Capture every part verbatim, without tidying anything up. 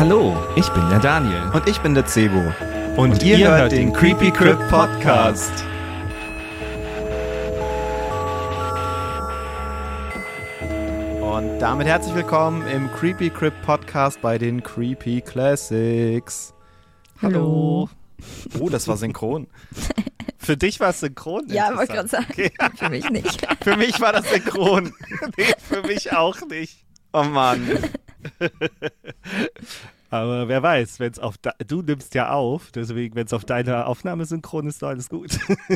Hallo, ich bin der Daniel. Und ich bin der Cebo. Und, Und ihr, ihr hört den Creepy Crypt Podcast. Und damit herzlich willkommen im Creepy Crypt Podcast bei den Creepy Classics. Hallo. Oh, das war synchron. Für dich war es synchron? Ja, wollte gerade sagen. Okay. Für mich nicht. Für mich war das synchron. Nee, für mich auch nicht. Oh Mann. Aber wer weiß, wenn's auf da- du nimmst ja auf, deswegen, wenn es auf deiner Aufnahme synchron ist, doch alles gut.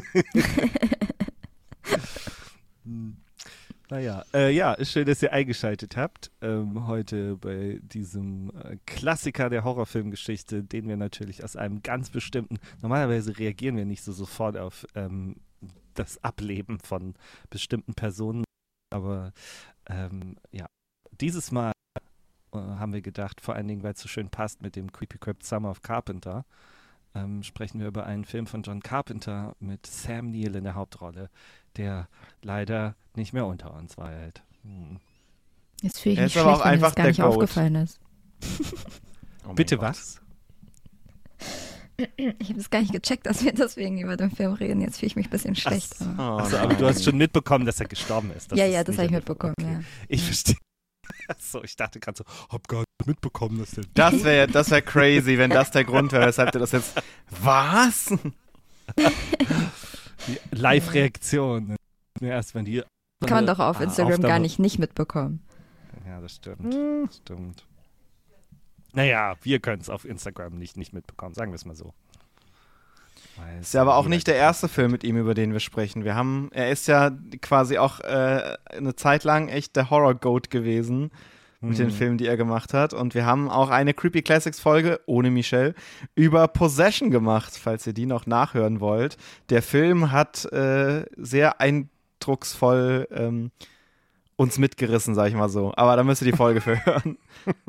hm. Naja, äh, ja, ist schön, dass ihr eingeschaltet habt. Ähm, heute bei diesem äh, Klassiker der Horrorfilmgeschichte, den wir natürlich aus einem ganz bestimmten, normalerweise reagieren wir nicht so sofort auf ähm, das Ableben von bestimmten Personen, aber ähm, ja, dieses Mal äh, haben wir gedacht, vor allen Dingen, weil es so schön passt mit dem Creepy Crypt Summer of Carpenter, ähm, sprechen wir über einen Film von John Carpenter mit Sam Neill in der Hauptrolle, der leider nicht mehr unter uns weilt. Hm. Jetzt fühle ich Er mich ist aber schlecht, auch wenn mir einfach das gar der nicht Goat. aufgefallen ist. Oh Bitte Gott. was? Ich habe es gar nicht gecheckt, dass wir deswegen über den Film reden. Jetzt fühle ich mich ein bisschen schlecht. Ach, aber- Oh Achso, aber du hast schon mitbekommen, dass er gestorben ist. Das ja, ist ja, das nicht habe ich ein- mitbekommen. Okay. Ja. Ich verstehe. Achso, ich dachte gerade so, hab gar nicht mitbekommen, dass der... Das wäre das wär crazy, wenn das der Grund wäre, weshalb du das jetzt... Was? Die Live-Reaktion. Erst wenn die... Kann man doch auf Ah, Instagram Aufnahme- gar nicht nicht mitbekommen. Ja, das stimmt. Das stimmt. Naja, wir können es auf Instagram nicht, nicht mitbekommen, sagen wir es mal so. Weil es Ist ja aber auch jeder nicht der erste Film mit ihm, über den wir sprechen. Wir haben, er ist ja quasi auch äh, eine Zeit lang echt der Horror-Goat gewesen mit den Mhm. Filmen, die er gemacht hat. Und wir haben auch eine Creepy Classics Folge, ohne Michelle, über Possession gemacht, falls ihr die noch nachhören wollt. Der Film hat äh, sehr eindrucksvoll ähm, uns mitgerissen, sag ich mal so. Aber da müsst ihr die Folge für hören.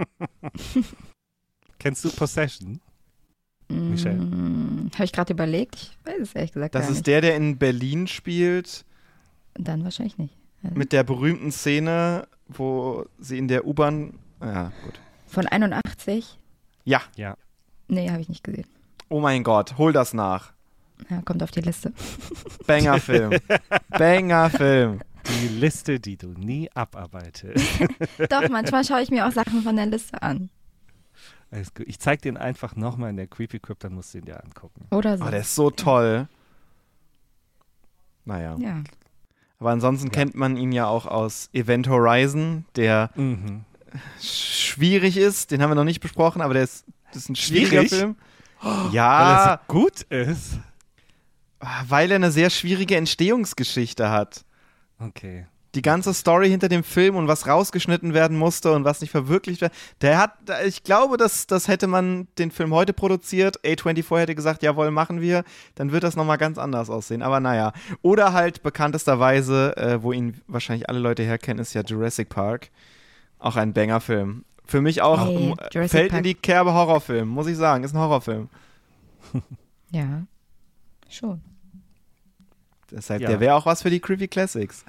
Kennst du Possession? Michelle? Mm, habe ich gerade überlegt. Ich weiß es ehrlich gesagt Das gar ist nicht. der, der in Berlin spielt. Dann wahrscheinlich nicht. Ja. Mit der berühmten Szene, wo sie in der U-Bahn. Ja, gut. Von einundachtzig? Ja, Ja. Nee, habe ich nicht gesehen. oh mein Gott, hol das nach. Ja, kommt auf die Liste. Banger-Film. Banger-Film. Die Liste, die du nie abarbeitest. Doch, manchmal schaue ich mir auch Sachen von der Liste an. Alles gut. Ich zeig den einfach nochmal in der Creepy Crypt, dann musst du ihn dir angucken. Oder so. Oh, der ist so toll. Naja. ja. Aber ansonsten Ja. kennt man ihn ja auch aus Event Horizon, der Mhm. schwierig ist. Den haben wir noch nicht besprochen, aber der ist, das ist ein schwieriger Schwierig? Film. Weil Ja, er so gut ist. weil er eine sehr schwierige Entstehungsgeschichte hat. Okay. Die ganze Story hinter dem Film und was rausgeschnitten werden musste und was nicht verwirklicht wird. Der hat, ich glaube, das, das hätte man den Film heute produziert. A vierundzwanzig hätte gesagt, jawohl, machen wir. Dann wird das nochmal ganz anders aussehen. Aber naja. Oder halt bekanntesterweise, äh, wo ihn wahrscheinlich alle Leute herkennen, ist ja Jurassic Park. Auch ein Banger-Film. Für mich auch, Hey, m- Jurassic fällt Park. in die Kerbe Horrorfilm, muss ich sagen. Ist ein Horrorfilm. Ja. Schon. Deshalb, Ja. der wäre auch was für die Creepy Classics.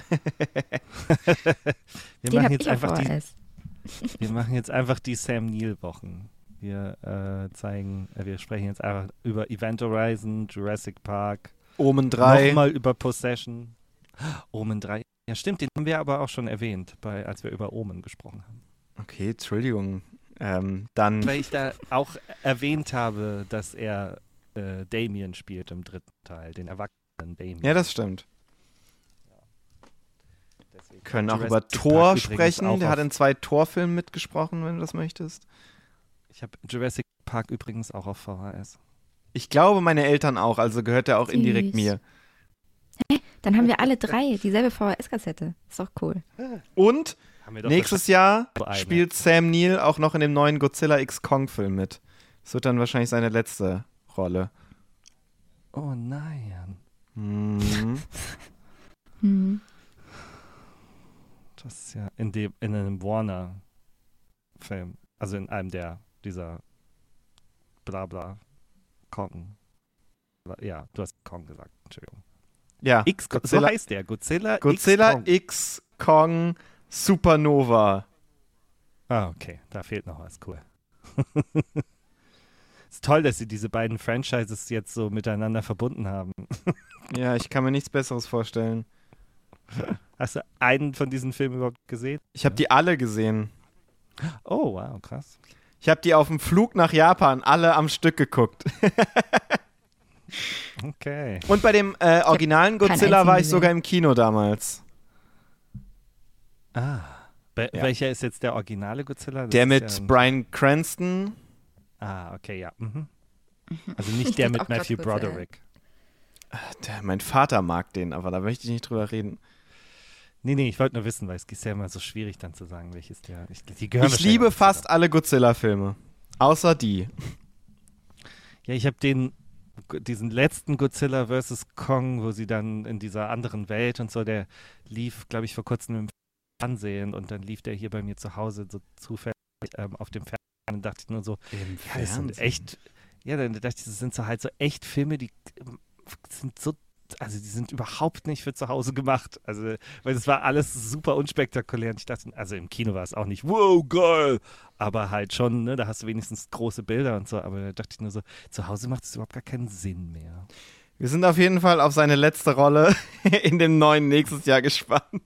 Wir Den machen habe jetzt ich auch einfach die, vorerst. wir machen jetzt einfach die Sam Neill-Wochen. Wir äh, zeigen, äh, wir sprechen jetzt einfach über Event Horizon, Jurassic Park, Omen drei. nochmal über Possession. Omen drei. Ja, stimmt, den haben wir aber auch schon erwähnt, bei, als wir über Omen gesprochen haben. Okay, Entschuldigung. Ähm, dann. Weil ich da auch erwähnt habe, dass er äh, Damien spielt im dritten Teil, den erwachsenen Damien. Ja, das stimmt. Deswegen. Können auch Jurassic über Park Thor übrigens sprechen. auch Der hat auf- in zwei Thor-Filmen mitgesprochen, wenn du das möchtest. Ich habe Jurassic Park übrigens auch auf V H S. Ich glaube, meine Eltern auch, also gehört er auch Süß. indirekt mir. Dann haben wir alle drei dieselbe V H S-Kassette. Ist doch cool. Und Haben wir doch nächstes Jahr so eine. spielt Sam Neill auch noch in dem neuen Godzilla X Kong-Film mit. Das wird dann wahrscheinlich seine letzte Rolle. Oh nein. Mhm. Hm. Das ist ja in dem in einem Warner-Film. Also in einem der dieser Blabla Kong. Ja, du hast Kong gesagt, Entschuldigung. Ja, X, so Godzilla, heißt der. Godzilla, Godzilla X. Kong. X Kong Supernova. Ah, okay. Da fehlt noch was. Cool. Ist toll, dass sie diese beiden Franchises jetzt so miteinander verbunden haben. Ja, ich kann mir nichts Besseres vorstellen. Hast du einen von diesen Filmen überhaupt gesehen? Ich habe die alle gesehen. Oh, wow, krass. Ich habe die auf dem Flug nach Japan alle am Stück geguckt. Okay. Und bei dem äh, originalen Godzilla war ich gesehen. sogar im Kino damals. Ah. Be- Ja. Welcher ist jetzt der originale Godzilla? Das Der ist mit ja ein- Bryan Cranston. Ah, okay, ja. Mhm. Also nicht Ich der dachte mit auch grad Matthew kurz, äh, Broderick. Der, mein Vater mag den, aber da möchte ich nicht drüber reden. Nee, nee, ich wollte nur wissen, weil es ist ja immer so schwierig dann zu sagen, welches der. Ich, die gehören Ich wahrscheinlich liebe auch fast zusammen. alle Godzilla-Filme. Außer die. Ja, ich habe den diesen letzten Godzilla versus Kong, wo sie dann in dieser anderen Welt und so, der lief, glaube ich, vor kurzem im Fernsehen und dann lief der hier bei mir zu Hause so zufällig ähm, auf dem Fernsehen und dachte ich nur so, Im ja, das sind echt, ja, dann dachte ich, das sind so halt so echt Filme, die ähm, sind so, also die sind überhaupt nicht für zu Hause gemacht. Also, weil das war alles super unspektakulär. Und ich dachte, also im Kino war es auch nicht, wow, geil, aber halt schon, ne, da hast du wenigstens große Bilder und so, aber da dachte ich nur so, zu Hause macht es überhaupt gar keinen Sinn mehr. Wir sind auf jeden Fall auf seine letzte Rolle in dem neuen nächstes Jahr gespannt.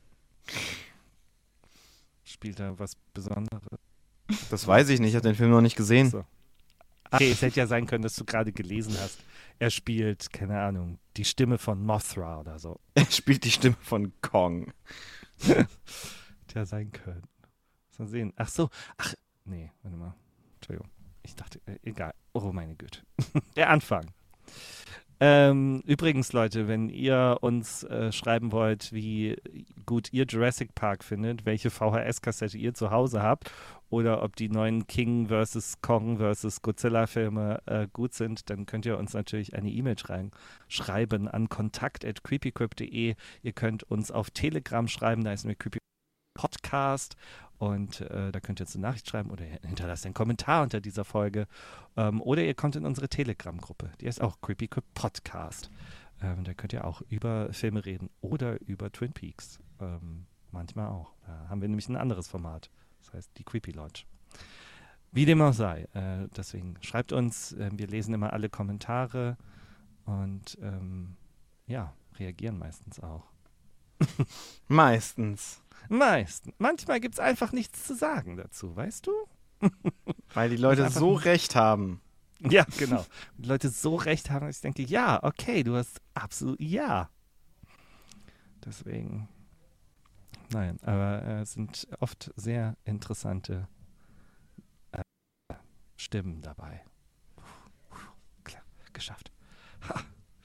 Spielt da was Besonderes? Das weiß ich nicht, ich habe den Film noch nicht gesehen. So. Okay, es hätte ja sein können, dass du gerade gelesen hast. Er spielt, keine Ahnung, die Stimme von Mothra oder so. Er spielt die Stimme von Kong. Hätte ja sein können. Mal sehen. Ach so. Ach, nee, warte mal. Entschuldigung. Ich dachte, äh, egal. Oh, meine Güte. Der Anfang. Ähm, übrigens, Leute, wenn ihr uns äh, schreiben wollt, wie gut ihr Jurassic Park findet, welche V H S-Kassette ihr zu Hause habt oder ob die neuen King versus Kong versus Godzilla-Filme äh, gut sind, dann könnt ihr uns natürlich eine E-Mail schreiben, schreiben an kontakt at creepycrypt punkt de. Ihr könnt uns auf Telegram schreiben, da ist mir Creepy Podcast und äh, da könnt ihr uns eine Nachricht schreiben oder hinterlasst einen Kommentar unter dieser Folge ähm, oder ihr kommt in unsere Telegram-Gruppe, die heißt auch Creepy Podcast. Ähm, da könnt ihr auch über Filme reden oder über Twin Peaks. Ähm, manchmal auch. Da haben wir nämlich ein anderes Format, das heißt die Creepy Lodge. Wie dem auch sei. Äh, deswegen schreibt uns, äh, wir lesen immer alle Kommentare und ähm, ja, reagieren meistens auch. Meistens. Meistens. Manchmal gibt es einfach nichts zu sagen dazu, weißt du? Weil die Leute einfach so nicht- recht haben. Ja, genau. Und die Leute so recht haben, dass ich denke, ja, okay, du hast absolut ja. Deswegen, nein, aber äh, es sind oft sehr interessante äh, Stimmen dabei. Klar, geschafft. Ha.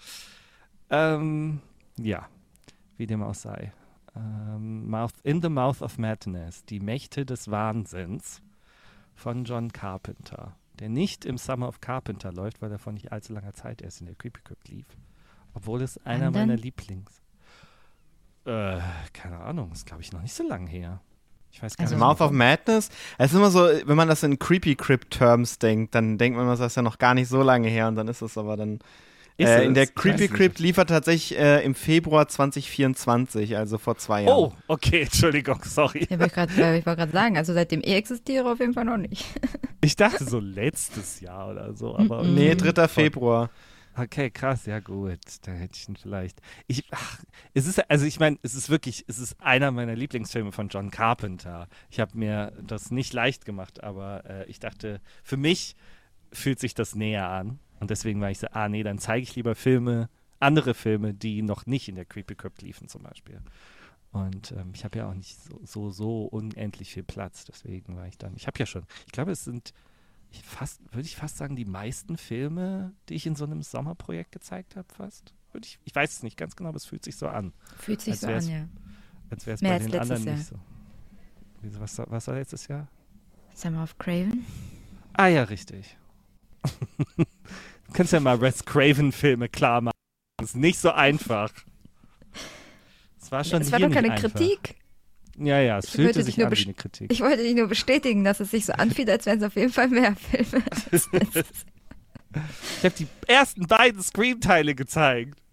Ähm, ja, wie dem auch sei. Ähm, Mouth, In the Mouth of Madness, die Mächte des Wahnsinns von John Carpenter, der nicht im Summer of Carpenter läuft, weil er vor nicht allzu langer Zeit erst in der Creepy Crypt lief. Obwohl es einer Wann denn? meiner Lieblings... Äh, keine Ahnung, ist glaube ich noch nicht so lange her. Ich weiß gar Also nicht. Mouth of warum. Madness? Es ist immer so, wenn man das in Creepy Crypt Terms denkt, dann denkt man, das ist ja noch gar nicht so lange her und dann ist es aber dann. Ist Äh, es? in der Ich Creepy weiß nicht. Crypt liefert tatsächlich äh, im Februar zwanzig vierundzwanzig, also vor zwei Jahren. Oh, okay, Entschuldigung, sorry. Ja, wollte ich grad- äh, ich wollte gerade sagen, also seitdem ich existiere, auf jeden Fall noch nicht. Ich dachte so letztes Jahr oder so, aber. Mm-mm. Nee, dritter Februar. Okay, krass, ja gut, da hätte ich ihn vielleicht. Ich, ach, es ist, also ich meine, es ist wirklich, es ist einer meiner Lieblingsfilme von John Carpenter. Ich habe mir das nicht leicht gemacht, aber äh, ich dachte, für mich fühlt sich das näher an. Und deswegen war ich so, ah nee, dann zeige ich lieber Filme, andere Filme, die noch nicht in der Creepy Crypt liefen zum Beispiel. Und ähm, ich habe ja auch nicht so, so, so unendlich viel Platz, deswegen war ich dann, ich habe ja schon, ich glaube, es sind ich fast, würde ich fast sagen, die meisten Filme, die ich in so einem Sommerprojekt gezeigt habe, fast. Würde ich, ich weiß es nicht ganz genau, aber es fühlt sich so an. Fühlt sich Als so wär's- an, ja. Als wäre es Mehr bei als den letztes anderen Jahr. nicht so. Wieso, was, was war letztes Jahr? Summer of Craven. Ah ja, richtig. Du kannst ja mal Wes Craven-Filme klar machen. Das ist nicht so einfach. Es war schon Es war hier doch keine nicht einfach. Kritik. Ja, ja, es Ich fühlte wollte sich dich nur an wie best- eine Kritik. Ich wollte dich nur bestätigen, dass es sich so anfühlt, als wären es auf jeden Fall mehr Filme. Ich habe die ersten beiden Scream-Teile gezeigt.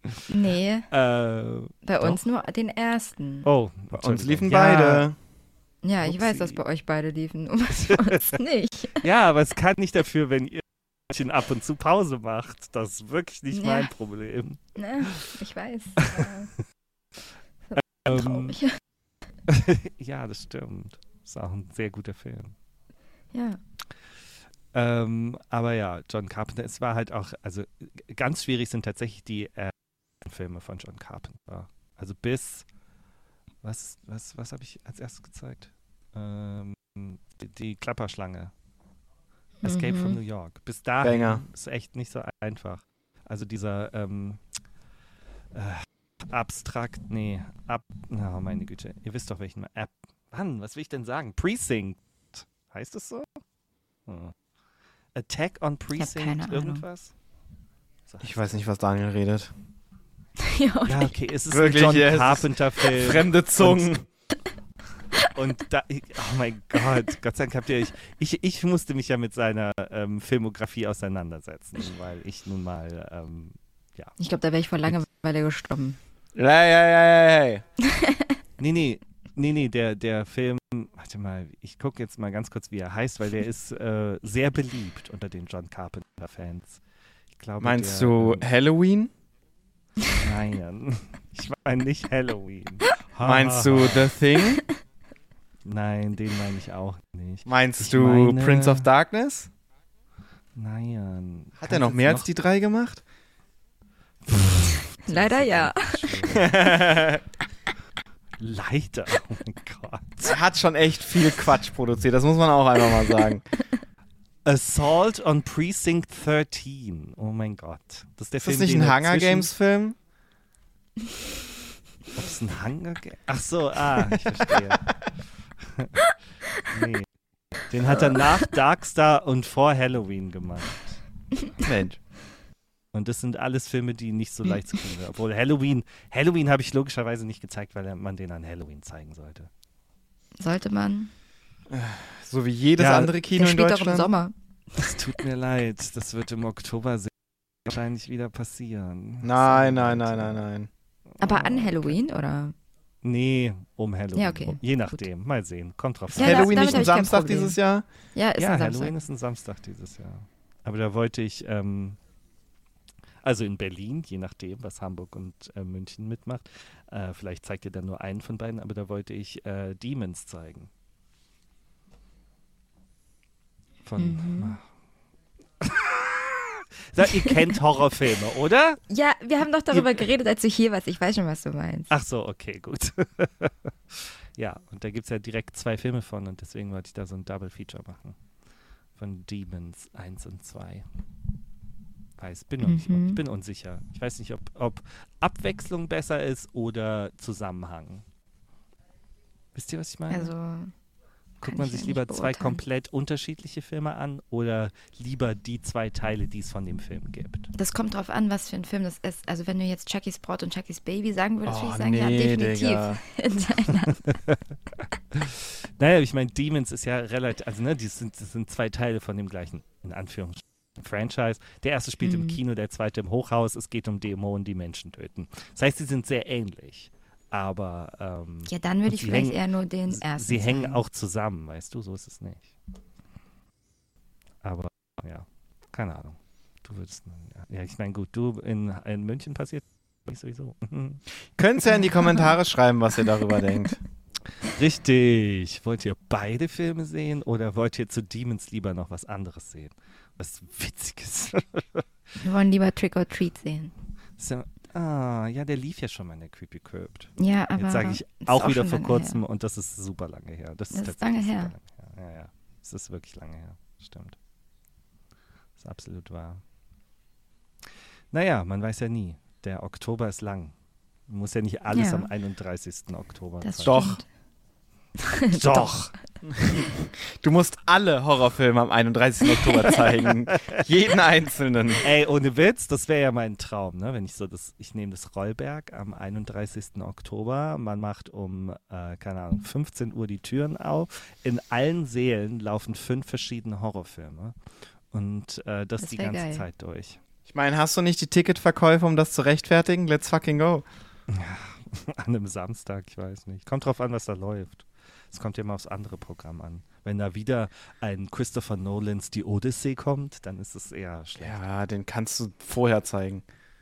Nee, Äh, bei Doch. uns nur den ersten. oh, Bei uns Entschuldigung. liefen Ja, beide. Ja, ich weiß, dass bei euch beide liefen, und bei uns nicht. Ja, aber es kann nicht dafür, wenn ihr ab und zu Pause macht. Das ist wirklich nicht Ja. mein Problem. Ne, ich weiß. Ja. Ähm, Traurig. ja, das stimmt. Ist auch ein sehr guter Film. Ja. Ähm, aber ja, John Carpenter, es war halt auch, also ganz schwierig sind tatsächlich die äh, Filme von John Carpenter. Also bis, was, was, was habe ich als erstes gezeigt? Ähm, die, die Klapperschlange. Escape Mhm. from New York. Bis dahin Banger. ist echt nicht so einfach. Also dieser ähm, äh, abstrakt, nee, ab, oh meine Güte, ihr wisst doch welchen, ab, Mann, was will ich denn sagen? Precinct, heißt es so? Hm. Attack on Precinct, keine Ahnung. irgendwas? So Ich weiß nicht, was Daniel redet. Ja, Ja, okay, es ist Wirklich, ein John ja, es ist Carpenter-Film. Fremde Zungen. Und da, oh mein Gott, Gott sei Dank habt ihr euch, ich, ich musste mich ja mit seiner ähm, Filmografie auseinandersetzen, weil ich nun mal, ähm, ja. ich glaube, da wäre ich vor Langeweile gestorben. Hey, hey, hey, hey. Nee, nee, nee, nee, der, der Film, warte mal, ich gucke jetzt mal ganz kurz, wie er heißt, weil der ist äh, sehr beliebt unter den John Carpenter-Fans. Ich glaube, Meinst der, du ähm, Halloween? Nein, ich meine nicht Halloween. Meinst du The Thing? Nein, den meine ich auch nicht. Meinst Ich du meine- Prince of Darkness? Nein. Hat er noch mehr als die drei gemacht? Leider ja. Leider, oh mein Gott. Er hat schon echt viel Quatsch produziert, das muss man auch einfach mal sagen. Assault on Precinct dreizehn. Oh mein Gott. Das ist der Ist das Film, nicht den ein er Hunger zwischen- Games Film? Ob es ein Hunger Games? Ach so, ah, ich verstehe. Nee. Den hat er nach Darkstar und vor Halloween gemacht. Mensch. Und das sind alles Filme, die nicht so leicht zu kriegen sind. Obwohl Halloween, Halloween habe ich logischerweise nicht gezeigt, weil man den an Halloween zeigen sollte. Sollte man. So wie jedes Ja, andere Kino Der in spielt doch im Deutschland. Sommer. Es tut mir leid, das wird im Oktober sehr wahrscheinlich wieder passieren. Nein, nein, nein, nein, nein. Aber an Oh, Halloween, oder? Nee, um Halloween. Ja, okay. Je nachdem. Mal sehen. Kommt drauf Ist Ja, an. da- Halloween damit nicht hab ein ich kein Samstag Problem. dieses Jahr? Ja, ist Ja, ein Halloween Samstag. ist ein Samstag dieses Jahr. Aber da wollte ich, ähm, also in Berlin, je nachdem, was Hamburg und äh, München mitmacht, äh, vielleicht zeigt ihr dann nur einen von beiden, aber da wollte ich äh, Demons zeigen. Von. Mhm. Sag, ihr kennt Horrorfilme, oder? Ja, wir haben doch darüber geredet, als du hier warst. Ich weiß schon, was du meinst. Ach so, okay, gut. Ja, und da gibt es ja direkt zwei Filme von und deswegen wollte ich da so ein Double Feature machen. Von Demons eins und zwei. Weiß, bin noch nicht, Mhm. ich bin unsicher. Ich weiß nicht, ob, ob Abwechslung besser ist oder Zusammenhang. Wisst ihr, was ich meine? Also, Guckt kann man ich sich ja lieber nicht zwei beurteilen. komplett unterschiedliche Filme an oder lieber die zwei Teile, die es von dem Film gibt? das kommt drauf an, was für ein Film das ist. Also, wenn du jetzt Chucky's Braut und Chucky's Baby sagen würdest, Oh, würde ich sagen, ja, nee, definitiv. Digga. Hintereinander. Naja, ich meine, Demons ist ja relativ, also ne, die sind, das sind zwei Teile von dem gleichen, in Anführungsstrichen, Franchise. Der erste spielt im Mhm. Kino, der zweite im Hochhaus. Es geht um Dämonen, die Menschen töten. Das heißt, sie sind sehr ähnlich. Aber ähm, Ja, dann würde Und ich sie vielleicht hängen- eher nur den sie ersten sie hängen zeigen. auch zusammen, weißt du, so ist es nicht. Aber ja, keine Ahnung. Du würdest, ja, ja ich meine, gut, du in, in München passiert nicht sowieso. Könnt ihr in die Kommentare schreiben, was ihr darüber denkt. Richtig. Wollt ihr beide Filme sehen oder wollt ihr zu Demons lieber noch was anderes sehen? Was Witziges. Wir wollen lieber Trick or Treat sehen. So, ah, ja, der lief ja schon mal in der Creepy Crypt. Ja, aber Jetzt sage ich ist auch auch wieder schon vor lange kurzem her. und das ist super lange her. Das, Das ist tatsächlich lange her. super lange her. Ja, ja. Es ist wirklich lange her. Stimmt. Das ist absolut wahr. Naja, man weiß ja nie. Der Oktober ist lang. Man muss ja nicht alles Ja. am einunddreißigsten Oktober Das zeigen. Doch. stimmt. Doch. Du musst alle Horrorfilme am einunddreißigsten Oktober zeigen. Jeden einzelnen. Ey, ohne Witz, das wäre ja mein Traum, ne? Wenn ich so das, ich nehme das Rollberg am einunddreißigsten Oktober, man macht um, äh, keine Ahnung, fünfzehn Uhr die Türen auf. In allen Sälen laufen fünf verschiedene Horrorfilme. Und äh, das, Das die wär ganze geil. Zeit durch. Ich meine, hast du nicht die Ticketverkäufe, um das zu rechtfertigen? Let's fucking go. An einem Samstag, ich weiß nicht. Kommt drauf an, was da läuft. Es kommt ja immer aufs andere Programm an. Wenn da wieder ein Christopher Nolans Die Odyssee kommt, dann ist es eher schlecht. Ja, den kannst du vorher zeigen.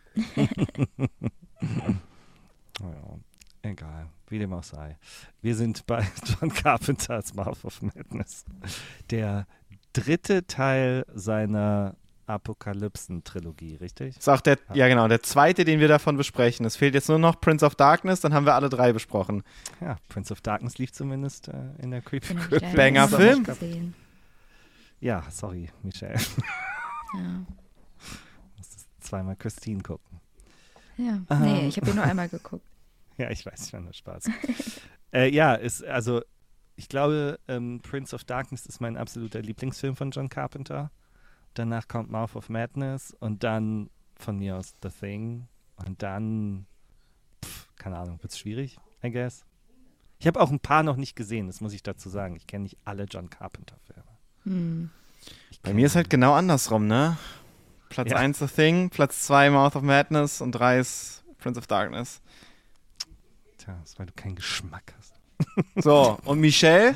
Naja, egal, wie dem auch sei. Wir sind bei John Carpenters Mouth of Madness. Der dritte Teil seiner Apokalypsen-Trilogie, richtig? Ist auch der, ja genau, der zweite, den wir davon besprechen. Es fehlt jetzt nur noch Prince of Darkness, dann haben wir alle drei besprochen. Ja, Prince of Darkness lief zumindest äh, in der Creepy Den hab ich Crypt. leider Banger nicht Film. gesehen. Ja, sorry, Michelle. Ja. Musstest zweimal Christine gucken. Ja. Ah. Nee, ich habe ihn nur einmal geguckt. Ja, ich weiß, ich war nur Spaß. äh, ja, ist, also ich glaube, ähm, Prince of Darkness ist mein absoluter Lieblingsfilm von John Carpenter. Danach kommt Mouth of Madness und dann von mir aus The Thing und dann, pff, keine Ahnung, wird's schwierig, I guess. Ich habe auch ein paar noch nicht gesehen, das muss ich dazu sagen. Ich kenne nicht alle John Carpenter-Filme. Hm. Bei mir ist halt genau andersrum, ne? Platz Ja. eins The Thing, Platz zwei Mouth of Madness und drei ist Prince of Darkness. Tja, das ist, weil du keinen Geschmack hast. So, und Michelle?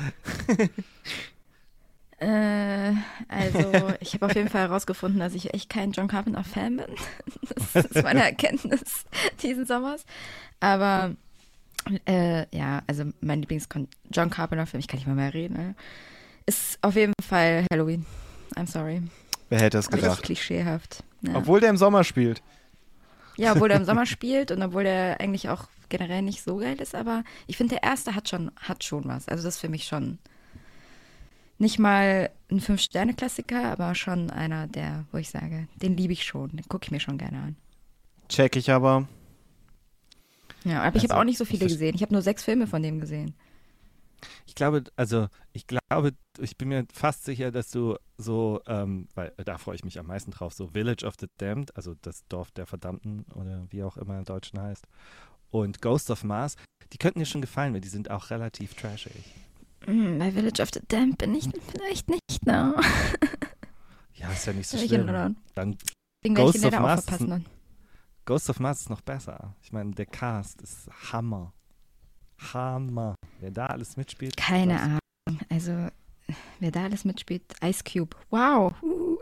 Äh, also, ich habe auf jeden Fall herausgefunden, dass ich echt kein John Carpenter-Fan bin. Das ist meine Erkenntnis diesen Sommers. Aber, äh, ja, also mein Lieblings-John Carpenter-Film, ich kann nicht mal mehr reden, ne? Ist auf jeden Fall Halloween. I'm sorry. Wer hätte es Das ist gedacht? klischeehaft. Ja. Obwohl der im Sommer spielt. Ja, obwohl der im Sommer spielt und obwohl der eigentlich auch generell nicht so geil ist, aber ich finde, der erste hat schon, hat schon was. Also das ist für mich schon nicht mal ein Fünf-Sterne-Klassiker, aber schon einer, der, wo ich sage, den liebe ich schon, den gucke ich mir schon gerne an. Check ich aber. Ja, aber ich Also, habe auch nicht so ich viele verste- gesehen. Ich habe nur sechs Filme von dem gesehen. Ich glaube, also ich glaube, ich bin mir fast sicher, dass du so, ähm, weil da freue ich mich am meisten drauf, so Village of the Damned, also das Dorf der Verdammten oder wie auch immer im Deutschen heißt, und Ghost of Mars, die könnten dir schon gefallen, weil die sind auch relativ trashig. Hm, bei Village of the Damned bin ich vielleicht nicht, ne? Ja, ist ja nicht so Ich schlimm. erinnere. Dann Den werde ich Ghost den of leider auch Mars ist verpassen. ein- Dann. Ghost of Mars ist noch besser. Ich meine, der Cast ist Hammer. Hammer. Wer da alles mitspielt. Keine das- Ahnung. Also, wer da alles mitspielt, Ice Cube. Wow. Uh.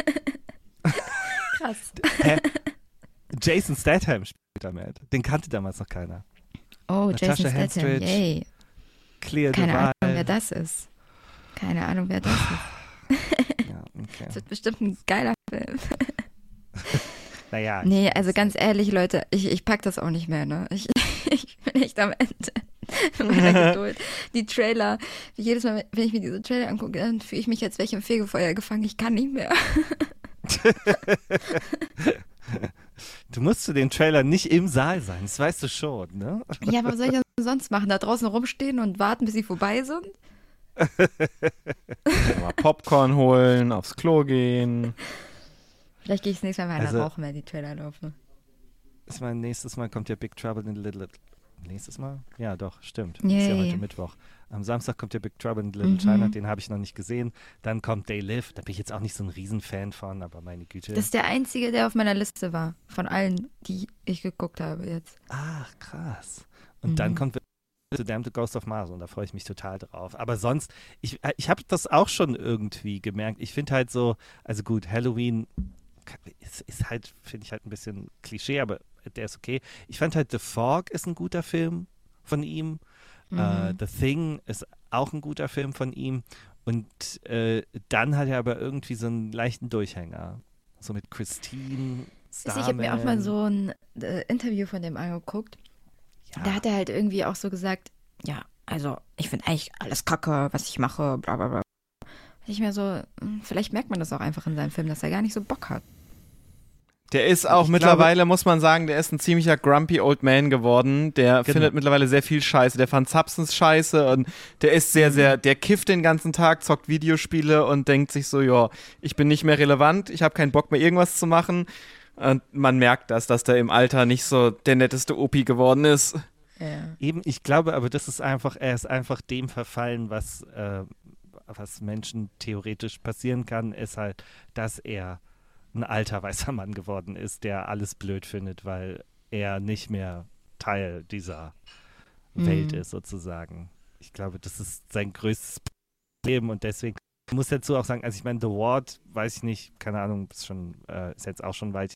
Krass. Hä? Jason Statham spielt damit. Den kannte damals noch keiner. Oh, Natasha Jason Statham. Henstridge. Yay. Clear Keine Ahnung, Duval. wer das ist. Keine Ahnung, wer das ist. Ja, okay. Das wird bestimmt ein geiler Film. Naja. Nee, also ganz ehrlich, Leute, ich, ich pack das auch nicht mehr, ne? Ich, ich bin echt am Ende meiner Geduld. Die Trailer, jedes Mal, wenn ich mir diese Trailer angucke, dann fühle ich mich, als wäre ich im Fegefeuer gefangen. Ich kann nicht mehr. Du musst zu den Trailern nicht im Saal sein, das weißt du schon, ne? Ja, aber was soll ich denn sonst machen? Da draußen rumstehen und warten, bis sie vorbei sind? Mal Popcorn holen, aufs Klo gehen. Vielleicht gehe ich das nächste Mal mal Also- rauchen, wenn die Trailer laufen. Ich meine, nächstes Mal kommt ja Big Trouble in Little... Nächstes Mal? Ja, doch, stimmt. Ist ja Yay. heute Mittwoch. Am Samstag kommt ja Big Trouble in Little Mhm. China, den habe ich noch nicht gesehen. Dann kommt They Live, da bin ich jetzt auch nicht so ein Riesenfan von, aber meine Güte. Das ist der einzige, der auf meiner Liste war. Von allen, die ich geguckt habe jetzt. Ach, krass. Und Mhm. dann kommt The Damned Ghost of Mars und da freue ich mich total drauf. Aber sonst, ich, äh, ich habe das auch schon irgendwie gemerkt. Ich finde halt so, also gut, Halloween ist, ist halt, finde ich halt ein bisschen Klischee, aber der ist okay. Ich fand halt The Fog ist ein guter Film von ihm. Äh, Mhm. The Thing ist auch ein guter Film von ihm. Und äh, dann hat er aber irgendwie so einen leichten Durchhänger. So mit Christine, Wisst ihr, Ich habe mir auch mal Starman. so ein äh, Interview von dem angeguckt. Ja. Da hat er halt irgendwie auch so gesagt, ja, also ich finde eigentlich alles kacke, was ich mache, bla bla bla. Ich mir so, hm, vielleicht merkt man das auch einfach in seinem Film, dass er gar nicht so Bock hat. Der ist auch Ich mittlerweile, muss man sagen, der ist ein ziemlicher grumpy old man geworden. Der Genau. findet mittlerweile sehr viel Scheiße. Der fand Substance scheiße und der ist sehr, sehr, der kifft den ganzen Tag, zockt Videospiele und denkt sich so, ja, ich bin nicht mehr relevant, ich habe keinen Bock mehr irgendwas zu machen. Und man merkt das, dass der im Alter nicht so der netteste Opi geworden ist. Ja. Eben, ich glaube aber, das ist einfach, er ist einfach dem verfallen, was, äh, was Menschen theoretisch passieren kann, ist halt, dass er ein alter weißer Mann geworden ist, der alles blöd findet, weil er nicht mehr Teil dieser Mhm. Welt ist, sozusagen. ich glaube, das ist sein größtes Problem und deswegen ich muss dazu auch sagen, also ich meine, The Ward, weiß ich nicht, keine Ahnung, ist schon, äh, ist jetzt auch schon weit,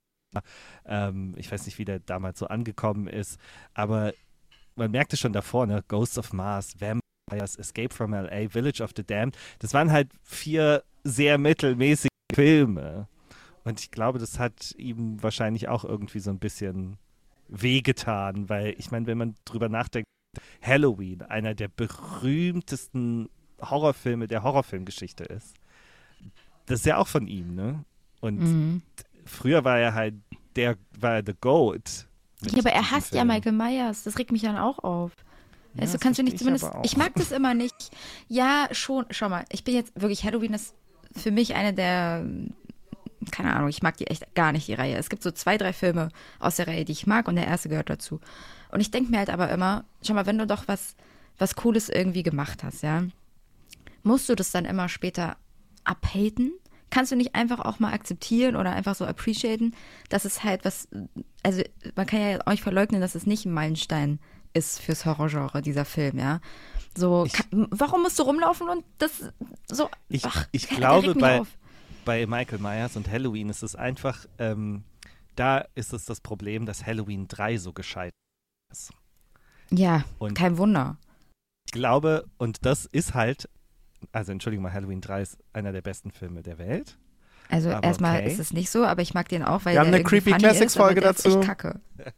ähm, ich weiß nicht, wie der damals so angekommen ist, aber man merkte schon davor, ne, Ghosts of Mars, Vampires, Escape from L A, Village of the Damned, das waren halt vier sehr mittelmäßige Filme und ich glaube, das hat ihm wahrscheinlich auch irgendwie so ein bisschen wehgetan, weil ich meine, wenn man drüber nachdenkt, Halloween, einer der berühmtesten Horrorfilme der Horrorfilmgeschichte ist. Das ist ja auch von ihm, ne? Und Mhm. früher war er halt der, war er the GOAT. Ja, aber er diesem hasst ja Film. Michael Myers. Das regt mich dann auch auf. Ja, Weißt du, das kannst du nicht verstehe ich zumindest. aber auch. Ich mag das immer nicht. Ja, schon. Schau mal, ich bin jetzt wirklich, Halloween ist für mich eine der. Keine Ahnung, ich mag die echt gar nicht, die Reihe. Es gibt so zwei, drei Filme aus der Reihe, die ich mag und der erste gehört dazu. Und ich denke mir halt aber immer, schau mal, wenn du doch was, was Cooles irgendwie gemacht hast, ja, musst du das dann immer später abhaten? Kannst du nicht einfach auch mal akzeptieren oder einfach so appreciaten, dass es halt was, also man kann ja auch nicht verleugnen, dass es nicht ein Meilenstein ist fürs Horrorgenre, dieser Film, ja. So, Ich- kann, warum musst du rumlaufen und das so, Ich, ach, ich der glaube, regt mich bei, auf. bei Michael Myers und Halloween ist es einfach, ähm, da ist es das Problem, dass Halloween drei so gescheitert ist. Ja, Und kein Wunder. ich glaube, und das ist halt, also Entschuldigung mal, Halloween drei ist einer der besten Filme der Welt. Also Aber erstmal okay. ist es nicht so, aber ich mag den auch, weil Wir haben der eine irgendwie Creepy funny Classics ist, aber Folge der ist dazu. echt kacke.